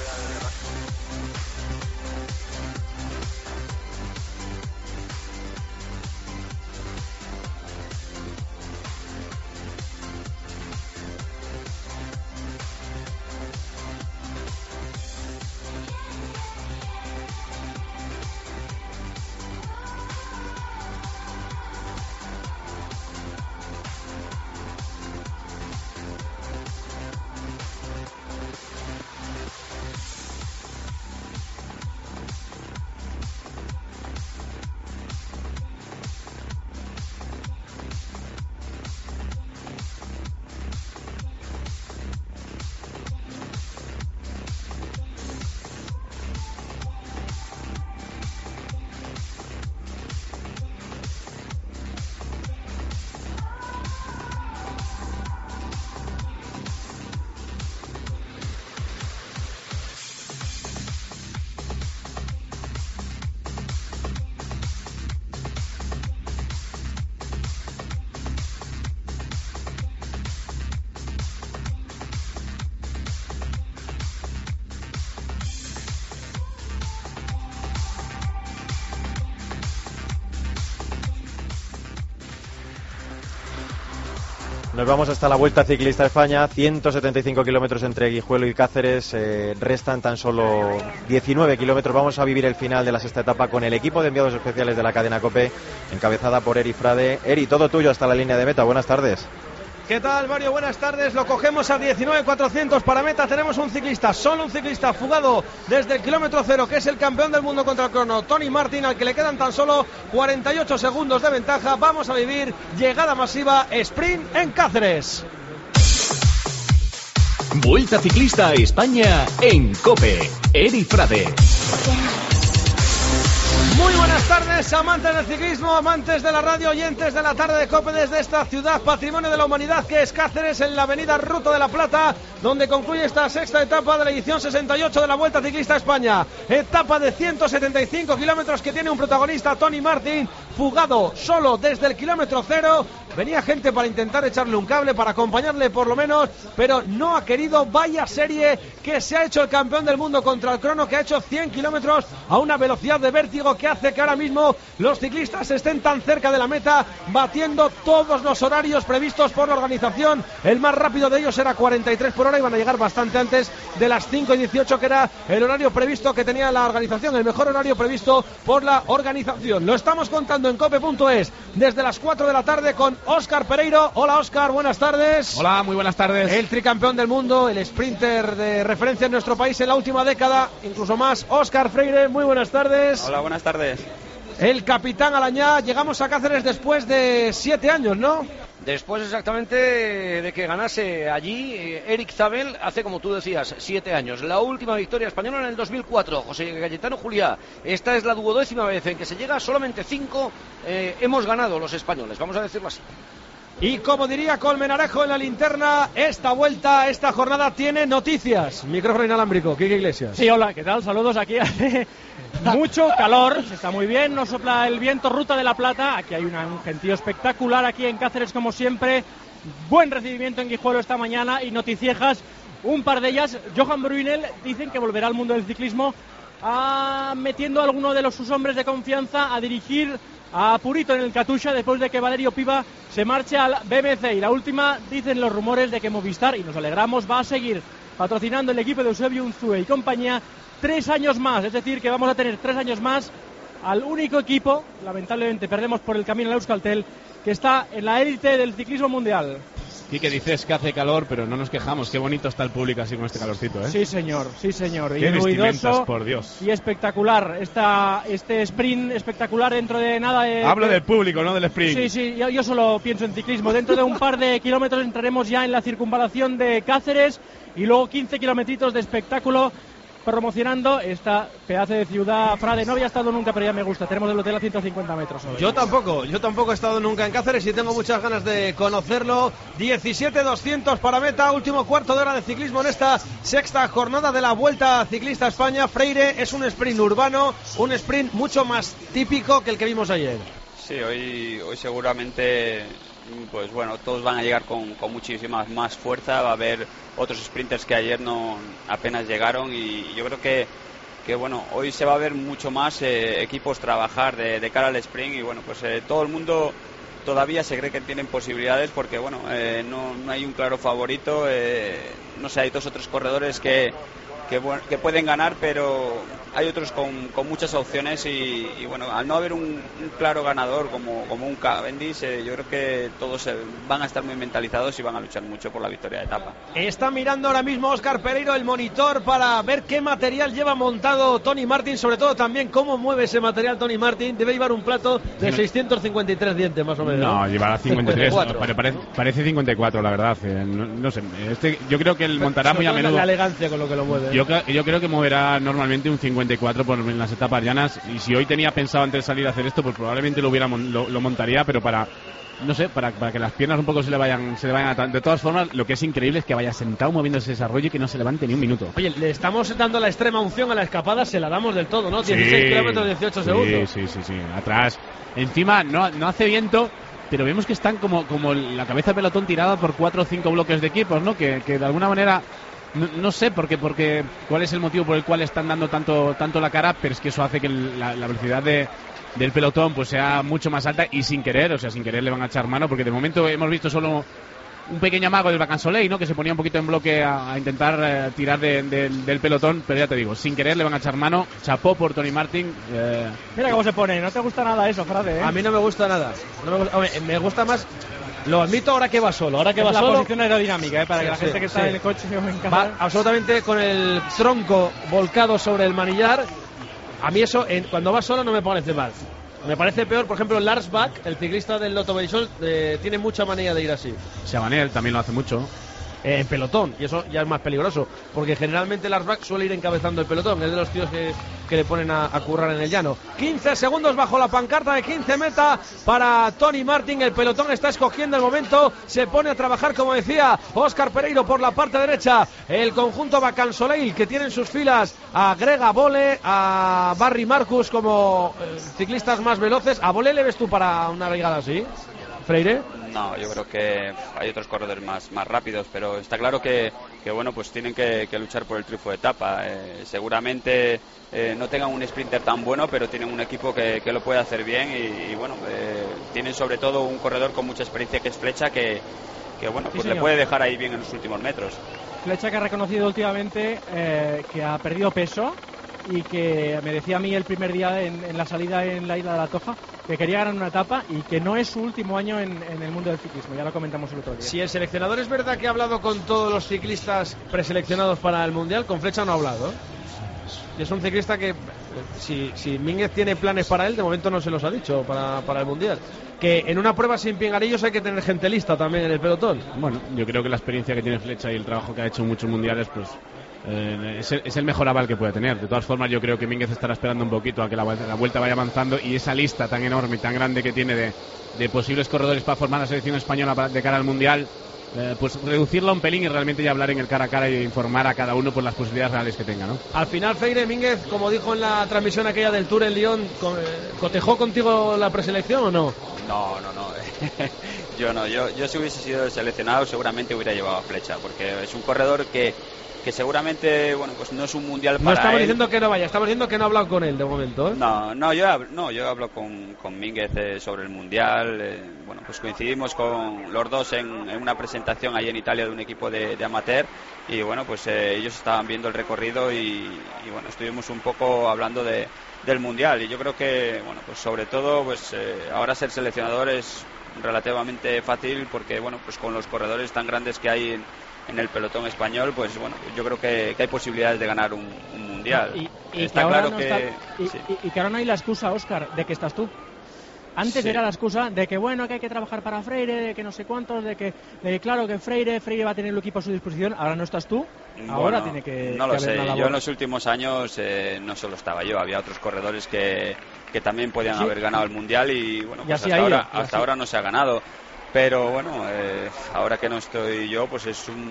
Nos vamos hasta la Vuelta Ciclista a España, ciento setenta y cinco kilómetros entre Guijuelo y Cáceres, eh, restan tan solo diecinueve kilómetros. Vamos a vivir el final de la sexta etapa con el equipo de enviados especiales de la cadena COPE, encabezada por Eri Frade. Eri, todo tuyo hasta la línea de meta, buenas tardes. ¿Qué tal, Mario? Buenas tardes. Lo cogemos a diecinueve cuatrocientos para meta. Tenemos un ciclista, solo un ciclista fugado desde el kilómetro cero, que es el campeón del mundo contra el crono, Tony Martin, al que le quedan tan solo cuarenta y ocho segundos de ventaja. Vamos a vivir llegada masiva, sprint en Cáceres. Vuelta Ciclista a España en COPE. Eri Frade. Muy buenas tardes, amantes del ciclismo, amantes de la radio, oyentes de la tarde de COPE desde esta ciudad patrimonio de la humanidad que es Cáceres, en la avenida Ruta de la Plata, donde concluye esta sexta etapa de la edición sesenta y ocho de la Vuelta Ciclista a España. Etapa de ciento setenta y cinco kilómetros que tiene un protagonista, Tony Martin, fugado solo desde el kilómetro cero. Venía gente para intentar echarle un cable, para acompañarle por lo menos, pero no ha querido. Vaya serie que se ha hecho el campeón del mundo contra el crono, que ha hecho cien kilómetros a una velocidad de vértigo que hace que ahora mismo los ciclistas estén tan cerca de la meta, batiendo todos los horarios previstos por la organización. El más rápido de ellos era cuarenta y tres por hora y van a llegar bastante antes de las cinco y dieciocho, que era el horario previsto que tenía la organización, el mejor horario previsto por la organización. Lo estamos contando en cope punto es desde las cuatro de la tarde con Óscar Pereiro. Hola Óscar, buenas tardes. Hola, muy buenas tardes. El tricampeón del mundo, el sprinter de referencia en nuestro país en la última década, incluso más. Óscar Freire, muy buenas tardes. Hola, buenas tardes. El capitán Alañá, llegamos a Cáceres después de siete años, ¿no? Después exactamente de que ganase allí Eric Zabel hace, como tú decías, siete años. La última victoria española en el dos mil cuatro. José Cayetano Juliá, esta es la duodécima vez en que se llega, solamente cinco eh, hemos ganado los españoles, vamos a decirlo así. Y como diría Colmenarejo en la linterna, esta vuelta, esta jornada tiene noticias. Micrófono inalámbrico, Quique Iglesias. Sí, hola, ¿qué tal? Saludos, aquí hace mucho calor, se está muy bien, nos sopla el viento, Ruta de la Plata, aquí hay una, un gentío espectacular aquí en Cáceres como siempre, buen recibimiento en Guijuelo esta mañana y noticiejas, un par de ellas. Johan Brunel dicen que volverá al mundo del ciclismo a, metiendo a alguno de los, sus hombres de confianza a dirigir a Purito en el Katusha después de que Valerio Piva se marche al B M C. Y la última, dicen los rumores de que Movistar, y nos alegramos, va a seguir patrocinando el equipo de Eusebio Unzue y compañía tres años más, es decir, que vamos a tener tres años más al único equipo, lamentablemente perdemos por el camino el Euskaltel, que está en la élite del ciclismo mundial. Quique, dices que hace calor, pero no nos quejamos. Qué bonito está el público así con este calorcito, ¿eh? Sí, señor, sí, señor. Qué y vestimentas, ruidoso, por Dios. Y espectacular. Esta, este sprint espectacular dentro de nada. Eh, Hablo de... del público, no del sprint. Sí, sí, yo, yo solo pienso en ciclismo. Dentro de un par de kilómetros entraremos ya en la circunvalación de Cáceres y luego quince kilometritos de espectáculo promocionando esta pedazo de ciudad. Frade, no había estado nunca, pero ya me gusta. Tenemos el hotel a ciento cincuenta metros hoy. Yo tampoco, yo tampoco he estado nunca en Cáceres y tengo muchas ganas de conocerlo. diecisiete doscientos para meta, último cuarto de hora de ciclismo en esta sexta jornada de la Vuelta Ciclista a España. Freire, es un sprint urbano, un sprint mucho más típico que el que vimos ayer. Sí, hoy, hoy seguramente, pues bueno, todos van a llegar con, con muchísima más fuerza. Va a haber otros sprinters que ayer no apenas llegaron y yo creo que, que bueno, hoy se va a ver mucho más eh, equipos trabajar de, de cara al sprint y bueno, pues eh, todo el mundo todavía se cree que tienen posibilidades porque bueno, eh, no, no hay un claro favorito, eh, no sé, hay dos o tres corredores que Que, bueno, que pueden ganar, pero hay otros con, con muchas opciones y, y bueno, al no haber un, un claro ganador como, como un Cavendish, eh, yo creo que todos eh, van a estar muy mentalizados y van a luchar mucho por la victoria de etapa. Está mirando ahora mismo Óscar Pereiro el monitor para ver qué material lleva montado Tony Martin, sobre todo también cómo mueve ese material Tony Martin. Debe llevar un plato de seiscientos cincuenta y tres dientes más o menos. No, llevará cincuenta y tres, no, parece, parece cincuenta y cuatro la verdad, eh, no, no sé, este, yo creo que él montará muy a menudo. La elegancia con lo que lo mueve. Yo, yo creo que moverá normalmente un cincuenta y cuatro por en las etapas llanas y si hoy tenía pensado antes de salir a hacer esto, pues probablemente lo hubiera lo, lo montaría, pero para no sé, para, para que las piernas un poco se le vayan se le vayan a... De todas formas, lo que es increíble es que vaya sentado moviendo ese desarrollo y que no se levante ni un minuto. Oye, le estamos dando la extrema unción a la escapada, se la damos del todo, ¿no? dieciséis sí, kilómetros, dieciocho sí, segundos. Sí, sí, sí, atrás. Encima no, no hace viento, pero vemos que están como, como la cabeza del pelotón tirada por cuatro o cinco bloques de equipos, ¿no? Que, que de alguna manera... No, no sé por qué, porque cuál es el motivo por el cual están dando tanto tanto la cara, pero es que eso hace que la, la velocidad de, del pelotón pues sea mucho más alta y sin querer, o sea, sin querer le van a echar mano, porque de momento hemos visto solo un pequeño amago del Vacansoleil, ¿no? Que se ponía un poquito en bloque a, a intentar eh, tirar de, de, del pelotón, pero ya te digo, sin querer le van a echar mano. Chapó por Tony Martin. Eh... Mira cómo se pone, no te gusta nada eso, Frade, ¿eh? A mí no me gusta nada. No me, gusta, hombre, me gusta más. Lo admito ahora que va solo, ahora que es va la solo. La posición aerodinámica, ¿eh? Para que sí, la gente sí, que está sí. en el coche en casa. Va absolutamente con el tronco volcado sobre el manillar. A mí eso, en, cuando va solo, no me parece mal. Me parece peor, por ejemplo, Lars Bak, el ciclista del Lotto Berisol, eh, tiene mucha manía de ir así. Chabanel también lo hace mucho. eh, en pelotón, y eso ya es más peligroso, porque generalmente el Arsback suele ir encabezando el pelotón, es de los tíos que, que le ponen a, a currar en el llano. quince segundos bajo la pancarta de quince meta para Tony Martin, el pelotón está escogiendo el momento, se pone a trabajar, como decía Óscar Pereiro, por la parte derecha, el conjunto Bacan Soleil, que tiene en sus filas a Grega Bole, a Barry Marcus como eh, ciclistas más veloces. ¿A Bole le ves tú para una brigada así, Freire? No, yo creo que hay otros corredores más, más rápidos, pero está claro que, que bueno, pues tienen que, que luchar por el triunfo de etapa. Eh, seguramente eh, no tengan un sprinter tan bueno, pero tienen un equipo que, que lo puede hacer bien y, y bueno, eh, tienen sobre todo un corredor con mucha experiencia que es Flecha, que, que bueno, pues sí, le puede dejar ahí bien en los últimos metros. Flecha, que ha reconocido últimamente eh, que ha perdido peso y que me decía a mí el primer día en, en la salida en la Isla de la Toja que quería ganar una etapa y que no es su último año en, en el mundo del ciclismo, ya lo comentamos el otro día. Si el seleccionador es verdad que ha hablado con todos los ciclistas preseleccionados para el Mundial, con Flecha no ha hablado. Y es un ciclista que, si, si Mínguez tiene planes para él, de momento no se los ha dicho para, para el Mundial. Que en una prueba sin pingarillos hay que tener gente lista también en el pelotón. Bueno, yo creo que la experiencia que tiene Flecha y el trabajo que ha hecho en muchos mundiales, pues eh, es, el, es el mejor aval que puede tener. De todas formas, yo creo que Mínguez estará esperando un poquito a que la, la vuelta vaya avanzando, y esa lista tan enorme y tan grande que tiene de, de posibles corredores para formar la selección española para, de cara al Mundial, Eh, pues reducirla un pelín y realmente ya hablar en el cara a cara y informar a cada uno por las posibilidades reales que tenga, ¿no? Al final, Freire, Mínguez, como dijo en la transmisión aquella del Tour en Lyon, ¿cotejó contigo la preselección o no? No, no, no. yo no. Yo, yo si hubiese sido seleccionado seguramente hubiera llevado a Flecha, porque es un corredor que que seguramente, bueno, pues no es un mundial para No estamos él. diciendo que no vaya, estamos diciendo que no ha hablado con él de momento, ¿eh? No, no, yo hablo, no, yo hablo con, con Mínguez eh, sobre el mundial. Eh, bueno, pues coincidimos con los dos en, en una presentación ahí en Italia de un equipo de, de amateur, y bueno, pues eh, ellos estaban viendo el recorrido y, y bueno, estuvimos un poco hablando de, del mundial, y yo creo que, bueno, pues sobre todo, pues eh, ahora ser seleccionador es relativamente fácil, porque bueno, pues con los corredores tan grandes que hay en en el pelotón español, pues bueno, yo creo que, que hay posibilidades de ganar un, un mundial. Y, y está que claro no que está, y, sí. y, y que ahora no hay la excusa, Óscar, de que estás tú. Antes Sí. era la excusa de que bueno, que hay que trabajar para Freire, de que no sé cuántos, de que de, claro que Freire, Freire va a tener el equipo a su disposición. Ahora no estás tú, ahora Bueno, tiene que no que lo haber sé, una labor. yo en los últimos años eh, no solo estaba yo, había otros corredores que, que también podían Sí. haber ganado el mundial, y bueno, Y pues así hasta, ha ido, ahora, y hasta así. ahora no se ha ganado. Pero bueno, eh, ahora que no estoy yo, pues es un,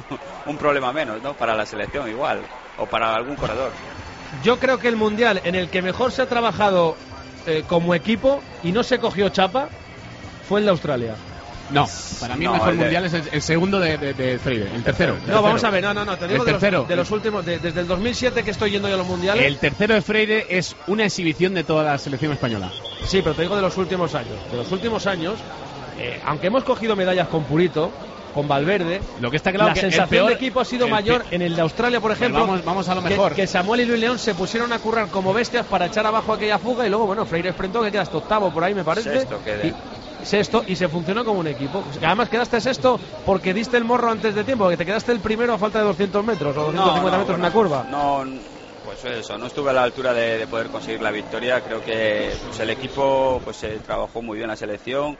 un problema menos, ¿no? Para la selección igual, o para algún corredor. Yo creo que el mundial en el que mejor se ha trabajado eh, como equipo y no se cogió chapa fue el de Australia. No, para mí No, el mejor el de- mundial es el, el segundo de, de, de Freire, el tercero. el No, tercero. vamos a ver, no, no, no, te digo El de los, tercero. de los últimos, de- desde el dos mil siete que estoy yendo yo a los mundiales. El tercero de Freire es una exhibición de toda la selección española. Sí, pero te digo de los últimos años. De los últimos años, eh, aunque hemos cogido medallas con Purito, con Valverde, Lo que está claro la que el sensación peor- de equipo ha sido el mayor pe- en el de Australia, por Pues ejemplo. vamos- vamos a lo que- mejor. Que, Samuel y Luis León se pusieron a currar como bestias para echar abajo aquella fuga, y luego, bueno, Freire sprintó, que quedaste octavo por ahí, me parece. Sexto quedé. Y- Sexto, y se funcionó como un equipo. Además quedaste sexto porque diste el morro antes de tiempo, que te quedaste el primero a falta de doscientos metros o doscientos cincuenta No, no, metros en bueno, una curva. No, pues eso, no estuve a la altura de, de poder conseguir la victoria. Creo que pues, el equipo pues se trabajó muy bien la selección,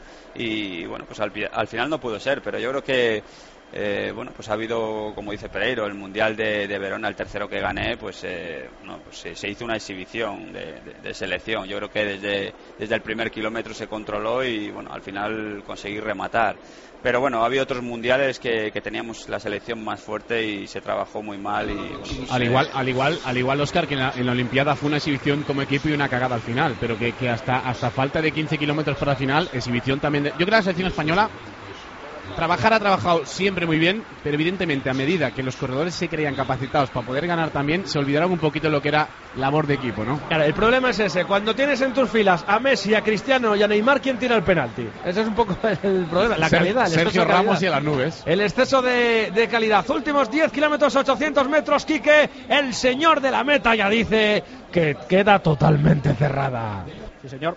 y bueno, pues al, pi- al final no pudo ser, pero yo creo que eh, bueno, pues ha habido, como dice Pereiro, el mundial de, de Verona, el tercero que gané, pues, eh, no, pues se, se hizo una exhibición de, de- de selección. Yo creo que desde, desde el primer kilómetro se controló, y bueno, al final conseguí rematar. Pero bueno, había otros mundiales que, que teníamos la selección más fuerte y se trabajó muy mal, y bueno, pues, Al eh, igual, al igual, al igual, Óscar, que en la, en la Olimpiada fue una exhibición como equipo y una cagada al final, pero que, que hasta, hasta falta de quince kilómetros para la final, exhibición también de... Yo creo que la selección española trabajar ha trabajado siempre muy bien, pero evidentemente a medida que los corredores se creían capacitados para poder ganar también, se olvidaron un poquito lo que era labor de equipo, ¿no? Claro, el problema es ese, cuando tienes en tus filas a Messi, a Cristiano y a Neymar, ¿quién tira el penalti? Ese es un poco el problema, la Ser- calidad. el exceso Sergio de calidad. Ramos y a las nubes. El exceso de, de calidad. Últimos diez kilómetros, ochocientos metros, Quique, el señor de la meta ya dice que queda totalmente cerrada. Sí, señor.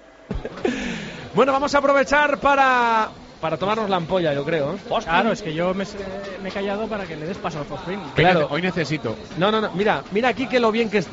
Bueno, vamos a aprovechar para... Para tomarnos la ampolla, yo creo. Claro, es que yo me, me he callado para que le des paso al Fosfin. Claro. Hoy necesito. No, no, no. Mira, mira aquí que lo bien que está.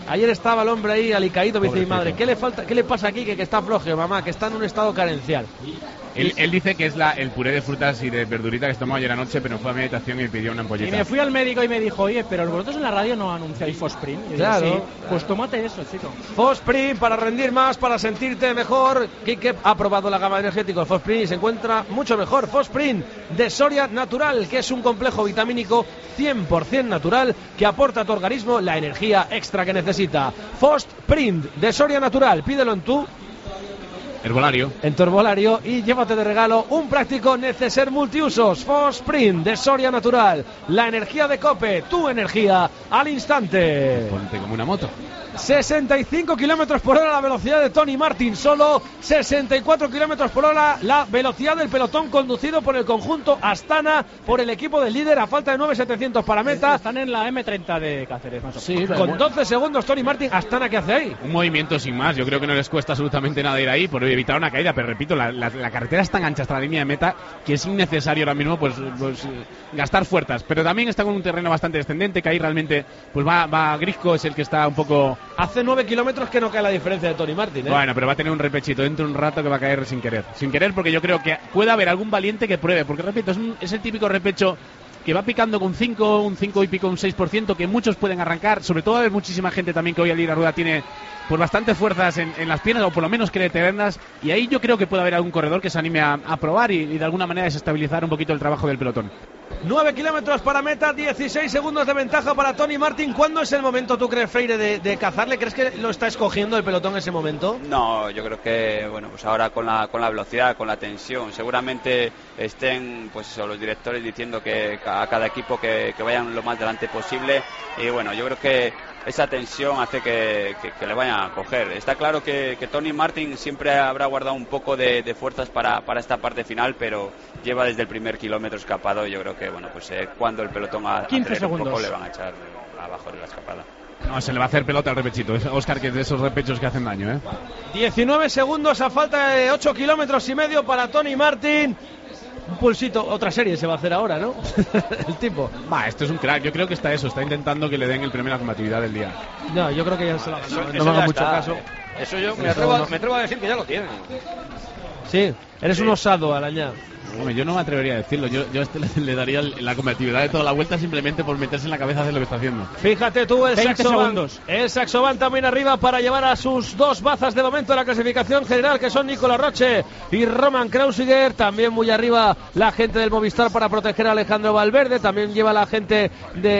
Ayer estaba el hombre ahí alicaído, me dice mi Pobrecito. madre, ¿qué le falta, qué le pasa aquí? Que, que está flojo, mamá, que está en un estado carencial. Él, él dice que es la, el puré de frutas y de verdurita que se tomó ayer anoche, pero fue a mi habitación y me pidió una Y ampolleta. me fui al médico y me dijo, oye, pero vosotros en la radio no anunciáis Fosprin. Y yo, Claro, sí, claro. pues tómate eso, chico. Fosprin para rendir más, para sentirte mejor. Quique ha probado la gama energética Fosprin y se encuentra mucho mejor. Fosprin de Soria Natural, que es un complejo vitamínico cien por ciento natural que aporta a tu organismo la energía extra que necesita. Fosprin de Soria Natural, pídelo en tu Herbolario. en tu herbolario y llévate de regalo un práctico neceser multiusos. Fosprin de Soria Natural, la energía de COPE, tu energía al instante. Ponte como una moto. sesenta y cinco kilómetros por hora la velocidad de Tony Martin, solo sesenta y cuatro kilómetros por hora la velocidad del pelotón conducido por el conjunto Astana, por el equipo del líder, a falta de nueve mil setecientos para meta. Están en la eme treinta de Cáceres, más o Sí, menos. con doce segundos Tony Martin. Astana, ¿qué hace ahí? Un movimiento sin más, yo creo que no les cuesta absolutamente nada ir ahí por evitar una caída, pero repito, la, la, la carretera es tan ancha hasta la línea de meta que es innecesario ahora mismo pues, pues eh, gastar fuerzas, pero también está con un terreno bastante descendente, que ahí realmente pues va, va Grisco, es el que está un poco... Hace nueve kilómetros que no cae la diferencia de Tony Martin, ¿eh? Bueno, pero va a tener un repechito dentro de un rato que va a caer sin querer, sin querer porque yo creo que puede haber algún valiente que pruebe, porque repito, es, un, es el típico repecho que va picando con cinco, un cinco y pico, un seis por ciento, que muchos pueden arrancar, sobre todo hay muchísima gente también que hoy al ir a rueda tiene pues bastantes fuerzas en, en las piernas, o por lo menos quiere tenerlas, y ahí yo creo que puede haber algún corredor que se anime a, a probar y, y de alguna manera desestabilizar un poquito el trabajo del pelotón. nueve kilómetros para meta, dieciséis segundos de ventaja para Tony Martin. ¿Cuándo es el momento, tú crees, Freire, de, de cazarle? ¿Crees que lo está escogiendo el pelotón en ese momento? No, yo creo que, bueno, pues ahora con la, con la velocidad, con la tensión, seguramente estén pues eso, los directores diciendo que a cada equipo que, que vayan lo más delante posible, y bueno, yo creo que esa tensión hace que, que, que le vayan a coger. Está claro que, que Tony Martin siempre habrá guardado un poco de, de fuerzas para, para esta parte final, pero lleva desde el primer kilómetro escapado, y yo creo que, bueno, pues eh, cuando el pelotón a, quince acelere un segundos. poco le van a echar abajo de la escapada. No, se le va a hacer pelota al repechito, es Óscar, que es de esos repechos que hacen daño, ¿eh? diecinueve segundos a falta de ocho kilómetros y medio para Tony Martin. Un pulsito, otra serie se va a hacer ahora, ¿no? El tipo. Va, esto es un crack, yo creo que está eso, está intentando que le den el premio a la combatividad del día. No, yo creo que ya se lo ha ganado. Eso, No eso me haga ya mucho está. caso. Eso yo me Eso atrevo, a, no. me atrevo a decir que ya lo tienen. Sí, eres Sí. un osado, Arañá. Hombre, yo no me atrevería a decirlo, yo, yo a este le, le daría el- la combatividad de toda la vuelta simplemente por meterse en la cabeza de lo que está haciendo. Fíjate tú, el veinte Saxoban. segundos. El Saxoban también arriba para llevar a sus dos bazas de momento en la clasificación general, que son Nicolás Roche y Roman Krausiger. También muy arriba la gente del Movistar para proteger a Alejandro Valverde. También lleva la gente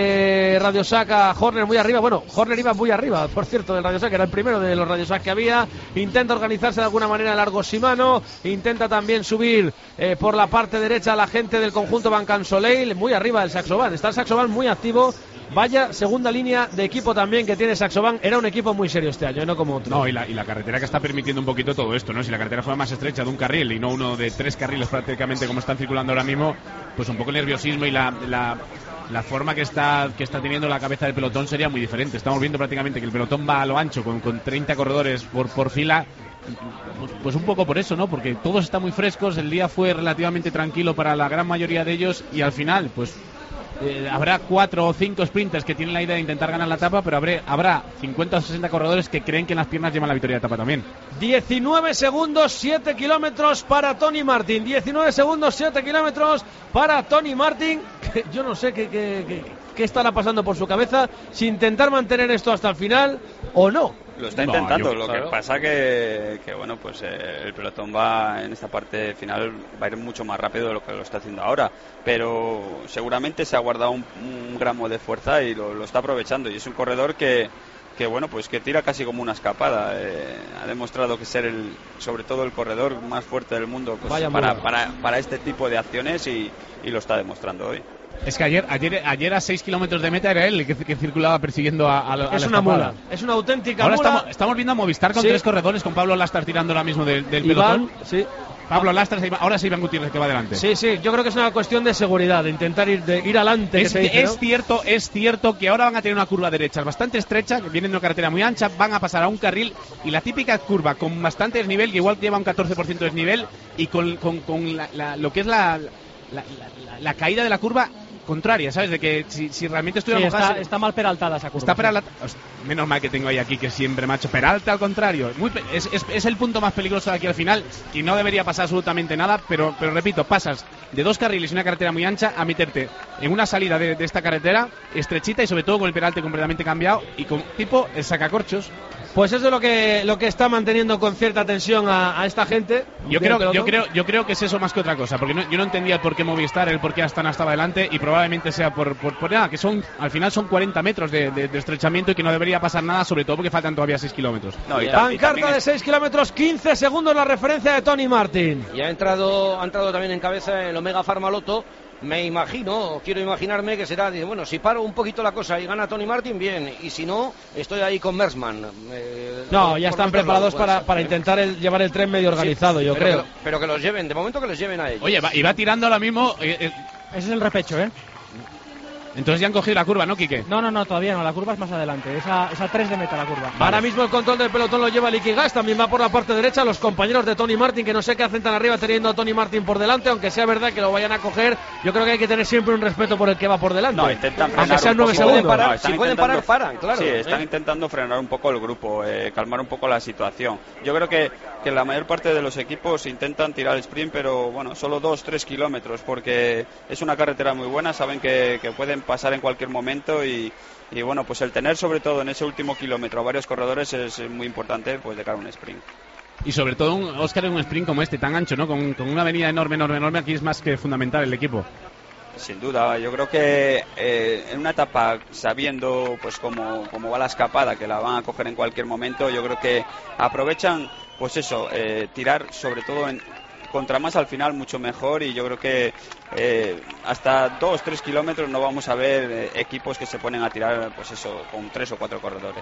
de Radio Saca, Horner muy arriba. Bueno, Horner iba muy arriba, por cierto, del Radio Saca, era el primero de los Radio Sac que había. Intenta organizarse de alguna manera Largo Simano. Intenta también subir eh, por la parte derecha la gente del conjunto Bancan Soleil. Muy arriba el Saxoban. Está el Saxoban muy activo. Vaya segunda línea de equipo también que tiene Saxoban. Era un equipo muy serio este año, no como otro. No, y la, y la carretera que está permitiendo un poquito todo esto, ¿no? Si la carretera fuera más estrecha de un carril y no uno de tres carriles prácticamente como están circulando ahora mismo, pues un poco el nerviosismo y la, la, la forma que está, que está teniendo la cabeza del pelotón sería muy diferente. Estamos viendo prácticamente que el pelotón va a lo ancho con, con treinta corredores por, por fila. Pues, pues un poco por eso, ¿no? Porque todos están muy frescos, el día fue relativamente tranquilo para la gran mayoría de ellos y al final, pues eh, habrá cuatro o cinco sprinters que tienen la idea de intentar ganar la etapa, pero habré, habrá cincuenta o sesenta corredores que creen que en las piernas llevan la victoria de etapa también. diecinueve segundos, siete kilómetros para Tony Martin. diecinueve segundos, siete kilómetros para Tony Martin. Yo no sé qué, qué, qué, qué estará pasando por su cabeza, si intentar mantener esto hasta el final o no. Lo está No, intentando, yo- lo claro. que pasa que, que bueno, pues eh, el pelotón va en esta parte final va a ir mucho más rápido de lo que lo está haciendo ahora, pero seguramente se ha guardado un, un gramo de fuerza y lo, lo está aprovechando, y es un corredor que, que bueno, pues que tira casi como una escapada. Eh, ha demostrado que ser el, sobre todo el corredor más fuerte del mundo, pues, Vaya para, mula. para, para este tipo de acciones, y, y lo está demostrando hoy. Es que ayer, ayer, ayer a seis kilómetros de meta era él el que, que circulaba persiguiendo a, a, la- a Es la una escapada. mula, es una auténtica Ahora mula. estamos, estamos viendo a Movistar con Sí. tres corredores, con Pablo Lastar tirando ahora mismo del, del Iván, pelotón. sí. Pablo Lastar, se iba- ahora sí Iván Gutiérrez que va adelante. Sí, sí, yo creo que es una cuestión de seguridad, de intentar ir, de ir adelante. Es, que se dice, es ¿no? cierto, es cierto que ahora van a tener una curva derecha bastante estrecha, que vienen de una carretera muy ancha, van a pasar a un carril y la típica curva con bastante desnivel, que igual lleva un catorce por ciento de desnivel, y con, con- con la- la- lo que es la, la- la- la- la caída de la curva contraria, ¿sabes? De que si, si realmente estuviera Sí, mojada... está, está mal peraltada esa curva. Está sí. peraltada. Menos mal que tengo ahí aquí que siempre, macho. Peralta al contrario. Muy pe- es, es, es el punto más peligroso de aquí al final y no debería pasar absolutamente nada, pero, pero repito, pasas de dos carriles y una carretera muy ancha a meterte en una salida de, de esta carretera estrechita y sobre todo con el peralte completamente cambiado y con tipo el sacacorchos. Pues eso es lo que lo que está manteniendo con cierta tensión a, a esta gente. Yo creo, yo creo, yo creo que es eso más que otra cosa, porque no, yo no entendía por qué Movistar, el por qué Astana estaba adelante y probablemente sea por, por, por nada, que son al final son cuarenta metros de, de, de estrechamiento y que no debería pasar nada, sobre todo porque faltan todavía seis kilómetros. No, y Pancarta de seis kilómetros, quince segundos la referencia de Tony Martin. Y ha entrado, ha entrado también en cabeza el Omega Pharma Lotto. Me imagino, quiero imaginarme que será, dice, bueno, si paro un poquito la cosa y gana Tony Martin, bien, y si no, estoy ahí con Mersman. Eh, No, por- ya por están los dos preparados lados, para, puede ser. para intentar el- llevar el tren medio organizado, Sí, yo pero creo. Que lo- pero que los lleven, de momento que los lleven a ellos. Oye, va, y va tirando ahora mismo. Eh, eh, Ese es el repecho, ¿eh? entonces ya han cogido la curva, ¿no, Quique? No, no, no, todavía no, la curva es más adelante. Es a, es a tres de meta la curva. Ahora mismo el control del pelotón lo lleva Liquigas, también va por la parte derecha los compañeros de Tony Martin, que no sé qué hacen tan arriba teniendo a Tony Martin por delante, aunque sea verdad que lo vayan a coger, yo creo que hay que tener siempre un respeto por el que va por delante. No, intentan frenar aunque sean un nueve poco. segundos. No, están si pueden intentando- parar, paran, claro. Sí, están ¿eh? intentando frenar un poco el grupo, eh, calmar un poco la situación. Yo creo que, que la mayor parte de los equipos intentan tirar el sprint, pero bueno, solo dos, tres kilómetros, porque es una carretera muy buena, saben que, que pueden pasar en cualquier momento y, y bueno, pues el tener sobre todo en ese último kilómetro a varios corredores es muy importante, pues de cara a un sprint. Y sobre todo, un, Oscar, en un sprint como este, tan ancho, ¿no? Con, con una avenida enorme, enorme, enorme, aquí es más que fundamental el equipo. Sin duda, yo creo que eh, en una etapa sabiendo pues cómo, cómo va la escapada, que la van a coger en cualquier momento, yo creo que aprovechan pues eso, eh, tirar sobre todo en contra más al final mucho mejor y yo creo que eh, hasta dos, tres kilómetros no vamos a ver eh, equipos que se ponen a tirar pues eso con tres o cuatro corredores.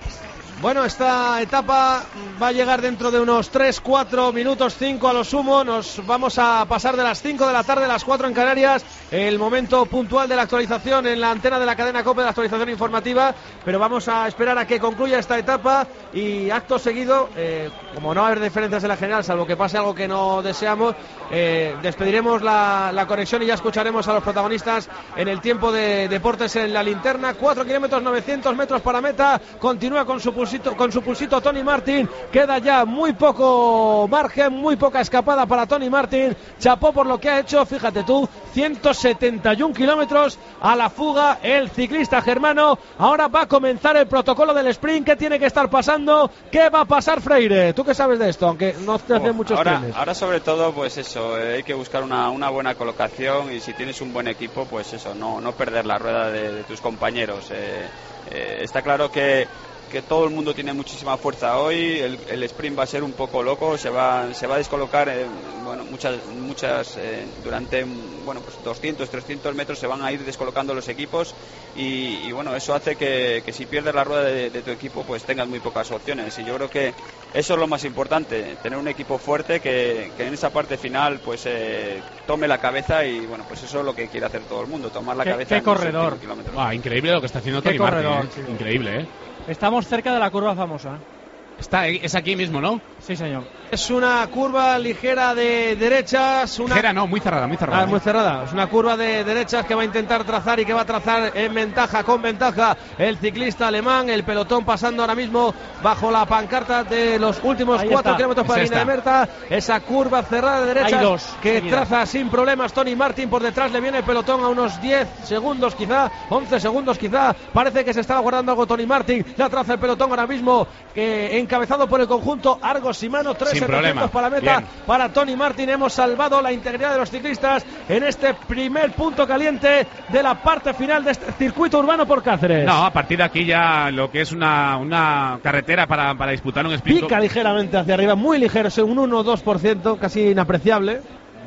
Bueno, esta etapa va a llegar dentro de unos tres, cuatro minutos, cinco a lo sumo. Nos vamos a pasar de las cinco de la tarde a las cuatro en Canarias. El momento puntual de la actualización en la antena de la cadena COPE, de la actualización informativa. Pero vamos a esperar a que concluya esta etapa y acto seguido, eh, como no va a haber diferencias en la general, salvo que pase algo que no deseamos, eh, despediremos la, la conexión y ya escucharemos a los protagonistas en el tiempo de deportes en la linterna. cuatro kilómetros, novecientos metros para meta. Continúa con su pulsito, con su pulsito Tony Martin. Queda ya muy poco margen, muy poca escapada para Tony Martin. Chapó por lo que ha hecho, fíjate tú, ciento setenta y un kilómetros a la fuga el ciclista germano. Ahora va a comenzar el protocolo del sprint. ¿Qué tiene que estar pasando? ¿Qué va a pasar, Freire? ¿Tú qué sabes de esto? Aunque no te hacen muchos ahora, trenes. ahora sobre todo pues eso, eh, hay que buscar una, una buena colocación y si tienes un buen equipo pues eso, no, no perder la rueda de, de tus compañeros. Eh, eh, está claro que que todo el mundo tiene muchísima fuerza hoy, el, el sprint va a ser un poco loco, se va se va a descolocar eh, bueno muchas muchas eh, durante bueno pues doscientos, trescientos metros se van a ir descolocando los equipos y, y bueno, eso hace que, que si pierdes la rueda de, de tu equipo pues tengas muy pocas opciones y yo creo que eso es lo más importante, tener un equipo fuerte que, que en esa parte final pues eh, tome la cabeza y bueno, pues eso es lo que quiere hacer todo el mundo, tomar la ¿Qué, cabeza qué en los corredor? últimos kilómetros. Ah, increíble lo que está haciendo Qué Tony Martin, corredor, ¿eh? sí. Increíble, ¿eh? Estamos cerca de la curva famosa. Está, es aquí mismo, ¿no? Sí, señor. Es una curva ligera de derechas. Una... Ligera, no, muy cerrada, muy cerrada. Ah, muy cerrada. Es una curva de derechas que va a intentar trazar y que va a trazar en ventaja, con ventaja, el ciclista alemán. El pelotón pasando ahora mismo bajo la pancarta de los últimos Ahí cuatro está. kilómetros para la Es línea de Merta. Esa curva cerrada de derechas Hay dos que seguidas. traza sin problemas Tony Martin. Por detrás le viene el pelotón a unos diez segundos quizá, once segundos quizá. Parece que se estaba guardando algo Tony Martin. La traza el pelotón ahora mismo, que encabezado por el conjunto Argos Shimano. tres Sin setecientos problema. para la meta. Bien. Para Tony Martin hemos salvado la integridad de los ciclistas en este primer punto caliente de la parte final de este circuito urbano por Cáceres. No, a partir de aquí ya lo que es una, una carretera para, para disputar un sprint. Pica ligeramente hacia arriba, muy ligero, es un uno o dos por ciento, casi inapreciable.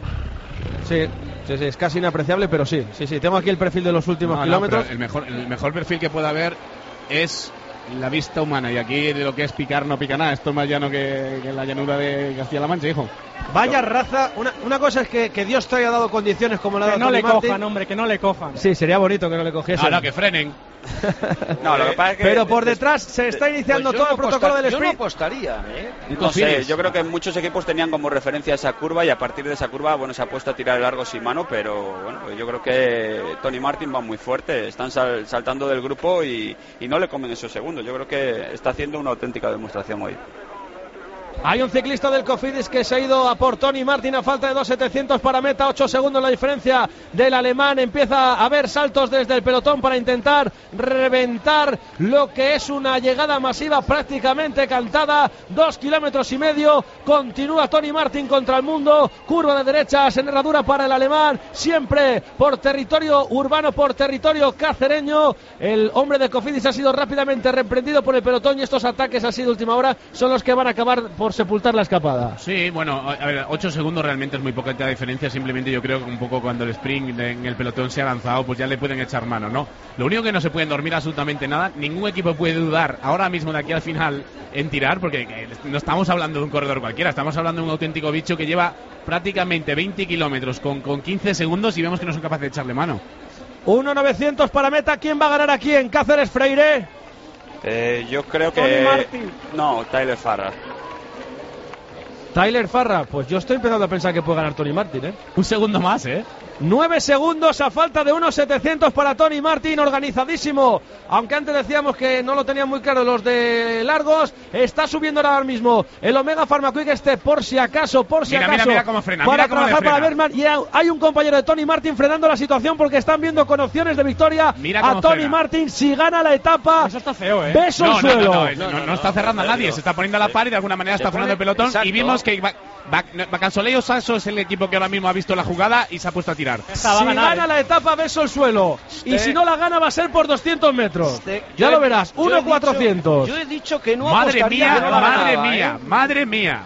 Sí, sí, sí, es casi inapreciable, pero sí, sí, sí. Tengo aquí el perfil de los últimos No, no, kilómetros. pero el mejor, el mejor perfil que pueda haber es la vista humana, y aquí de lo que es picar no pica nada. Esto es más llano que, que la llanura de Castilla-La Mancha, hijo. Vaya raza, una, una cosa es que, que Dios te haya dado condiciones como la ha Que dado no Tony le Martin. cojan, hombre, que no le cojan. Sí, sería bonito que no le cogiesen. Ahora que frenen. No, lo que pasa es que pero por detrás se está iniciando Pues yo todo no el protocolo apostar- del yo no sprint. apostaría, ¿eh? No sé, yo creo que muchos equipos tenían como referencia esa curva y a partir de esa curva, bueno, se ha puesto a tirar largo sin mano, pero bueno, yo creo que Tony Martin va muy fuerte, están sal- saltando del grupo y, y no le comen esos segundos. Yo creo que está haciendo una auténtica demostración hoy. Hay un ciclista del Cofidis que se ha ido a por Tony Martin a falta de dos setecientos para meta, ocho segundos la diferencia del alemán. Empieza a haber saltos desde el pelotón para intentar reventar lo que es una llegada masiva prácticamente cantada, dos kilómetros y medio. Continúa Tony Martin contra el mundo, curva de derechas en herradura para el alemán, siempre por territorio urbano, por territorio cacereño. El hombre de Cofidis ha sido rápidamente reprendido por el pelotón y estos ataques así de última hora son los que van a acabar por sepultar la escapada. Sí, bueno, a ver, ocho segundos realmente es muy poca diferencia. Simplemente yo creo que un poco cuando el sprint en el pelotón se ha lanzado, pues ya le pueden echar mano, ¿no? Lo único que no se pueden dormir absolutamente nada. Ningún equipo puede dudar ahora mismo de aquí al final en tirar, porque eh, no estamos hablando de un corredor cualquiera, estamos hablando de un auténtico bicho que lleva prácticamente veinte kilómetros con, con quince segundos y vemos que no son capaces de echarle mano. uno novecientos para meta. ¿Quién va a ganar aquí en Cáceres, Freire? Eh, yo creo Tony que... Martin. No, Tyler Farrar. Tyler Farrar, pues yo estoy empezando a pensar que puede ganar Tony Martin, ¿eh? Un segundo más, ¿eh? Nueve segundos a falta de unos setecientos para Tony Martin, organizadísimo. Aunque antes decíamos que no lo tenían muy claro los de largos, está subiendo ahora mismo el Omega Pharma Quick Step por si acaso, por si Mira, acaso. mira, mira cómo frena, para mira cómo le trabajar frena. para Bergman. Y hay un compañero de Tony Martin frenando la situación porque están viendo con opciones de victoria Mira a cómo Tony frena. Martin. Si gana la etapa, Eso está feo, ¿eh? beso No, al no, suelo. no, no, no, no está cerrando a nadie, se está poniendo a la par y de alguna manera está frenando el pelotón. exacto. Y vimos que Va- Va- Bacansoleo Sasso es el equipo que ahora mismo ha visto la jugada y se ha puesto a tirar. Esta va a Si ganar, gana ¿eh? la etapa, beso el suelo. Y Este- si no la gana, va a ser por doscientos metros. Este- Ya yo lo he- verás, yo he uno dicho- cuatrocientos. Yo he dicho que no Madre apostaría mía, que no la madre ganaba, mía, ¿eh? madre mía.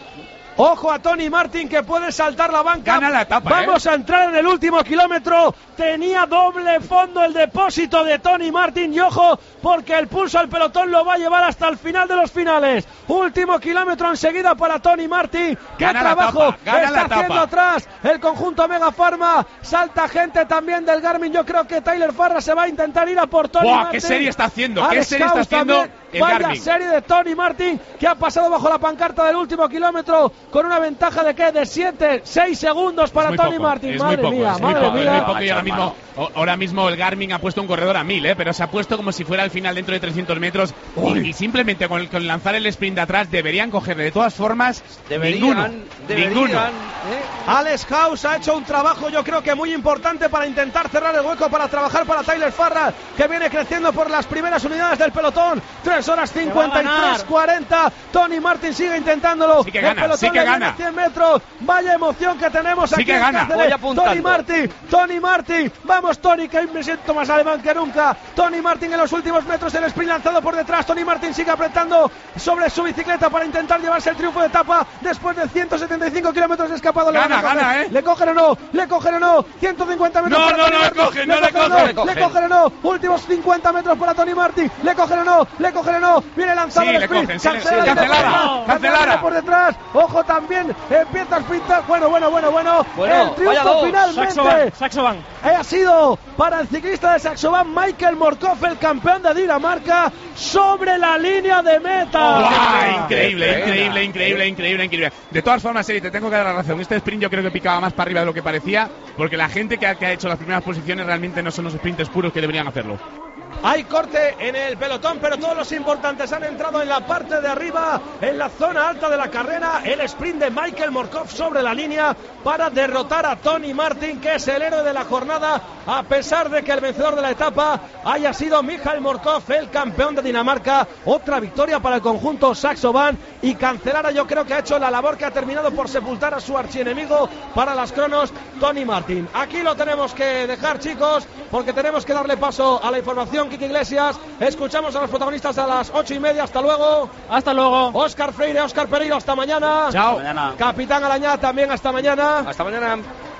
Ojo a Tony Martin que puede saltar la banca. Gana la etapa, Vamos ¿eh? a entrar en el último kilómetro. Tenía doble fondo el depósito de Tony Martin y ojo porque el pulso al pelotón lo va a llevar hasta el final de los finales. Último kilómetro enseguida para Tony Martin. ¡Qué Gana la trabajo etapa, gana está la etapa. haciendo atrás el conjunto Mega Pharma! Salta gente también del Garmin. Yo creo que Tyler Farrar se va a intentar ir a por Tony Buah, Martin. qué serie está haciendo, qué Alex serie está Kaus haciendo también. el Vaya Garmin. serie de Tony Martin que ha pasado bajo la pancarta del último kilómetro con una ventaja de que de siete, seis segundos para muy Tony poco, Martin. es Madre muy poco, mía, es muy madre poco, es mía. muy poco y ahora mismo, o- ahora mismo el Garmin ha puesto un corredor a mil, ¿eh? Pero se ha puesto como si fuera el final dentro de trescientos metros y, y simplemente con, el- con lanzar el sprint de atrás deberían cogerle. De todas formas, Deberían, ninguno, deberían, ninguno. ¿eh? Alex House ha hecho un trabajo yo creo que muy importante para intentar cerrar el hueco, para trabajar para Tyler Farrar, que viene creciendo por las primeras unidades del pelotón. tres horas cincuenta y tres cuarenta. Tony Martin sigue intentándolo. Sí que el gana, pelotón sí que le viene gana. cien metros. Vaya emoción que tenemos Sí aquí que en gana. Cáceres. Voy apuntando. Tony Martin, Tony Martin. Vamos Tony, que me siento más alemán que nunca. Tony Martin en los últimos metros, el sprint lanzado por detrás. Tony Martin sigue apretando sobre su bicicleta para intentar llevarse el triunfo de etapa después de ciento setenta y cinco kilómetros de escapado. Le Gana, van a coger. gana, ¿eh? Le cogen o no, le cogen o no. ciento cincuenta metros No, para no, Tony no le Martin. cogen, no le o cogen. no, Le cogen. le cogen o no. Últimos cincuenta metros para Tony Martin. Le cogen o no, le cogen o no. Viene lanzado Sí, el le sprint. cogen, sí, le- Cancelada, sí, cancelada, cancelada, cancelada. por detrás. Ojo también, empieza a sprintar. Bueno, bueno, bueno, bueno. Bueno, el vaya triunfo dos. finalmente. Saxo-Bank, Saxo-Bank. Ha sido para el ciclista de Saxo-Bank Michael Morkov, el campeón de Dinamarca, sobre la línea de meta. ¡Guau! Increíble, increíble, increíble, increíble, increíble. De todas formas, Eri, te tengo que dar la razón. Este sprint yo creo que picaba más para arriba de lo que parecía, porque la gente que ha, que ha hecho las primeras posiciones realmente no son los sprints puros que deberían hacerlo. Hay corte en el pelotón, pero todos los importantes han entrado en la parte de arriba, en la zona alta de la carrera. El sprint de Michael Morkov sobre la línea para derrotar a Tony Martin, que es el héroe de la jornada, a pesar de que el vencedor de la etapa haya sido Michael Morkov, el campeón de Dinamarca. Otra victoria para el conjunto Saxo Bank, y Cancelara yo creo que ha hecho la labor que ha terminado por sepultar a su archienemigo para las cronos, Tony Martin. Aquí lo tenemos que dejar, chicos, porque tenemos que darle paso a la información. Kike Iglesias, escuchamos a los protagonistas a las ocho y media. Hasta luego. Hasta luego. Óscar Freire, Óscar Pereiro, hasta mañana. Chao. Mañana. Capitán Alañá también hasta mañana. Hasta mañana.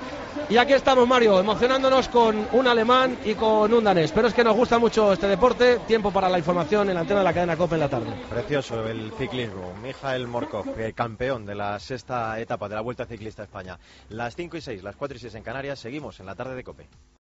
Y aquí estamos, Mario, emocionándonos con un alemán y con un danés. Pero es que nos gusta mucho este deporte. Tiempo para la información en la antena de la cadena COPE en la tarde. Precioso el ciclismo. Michael Morkov, el campeón de la sexta etapa de la Vuelta Ciclista a España. Las cinco y seis, las cuatro y seis en Canarias. Seguimos en la tarde de COPE.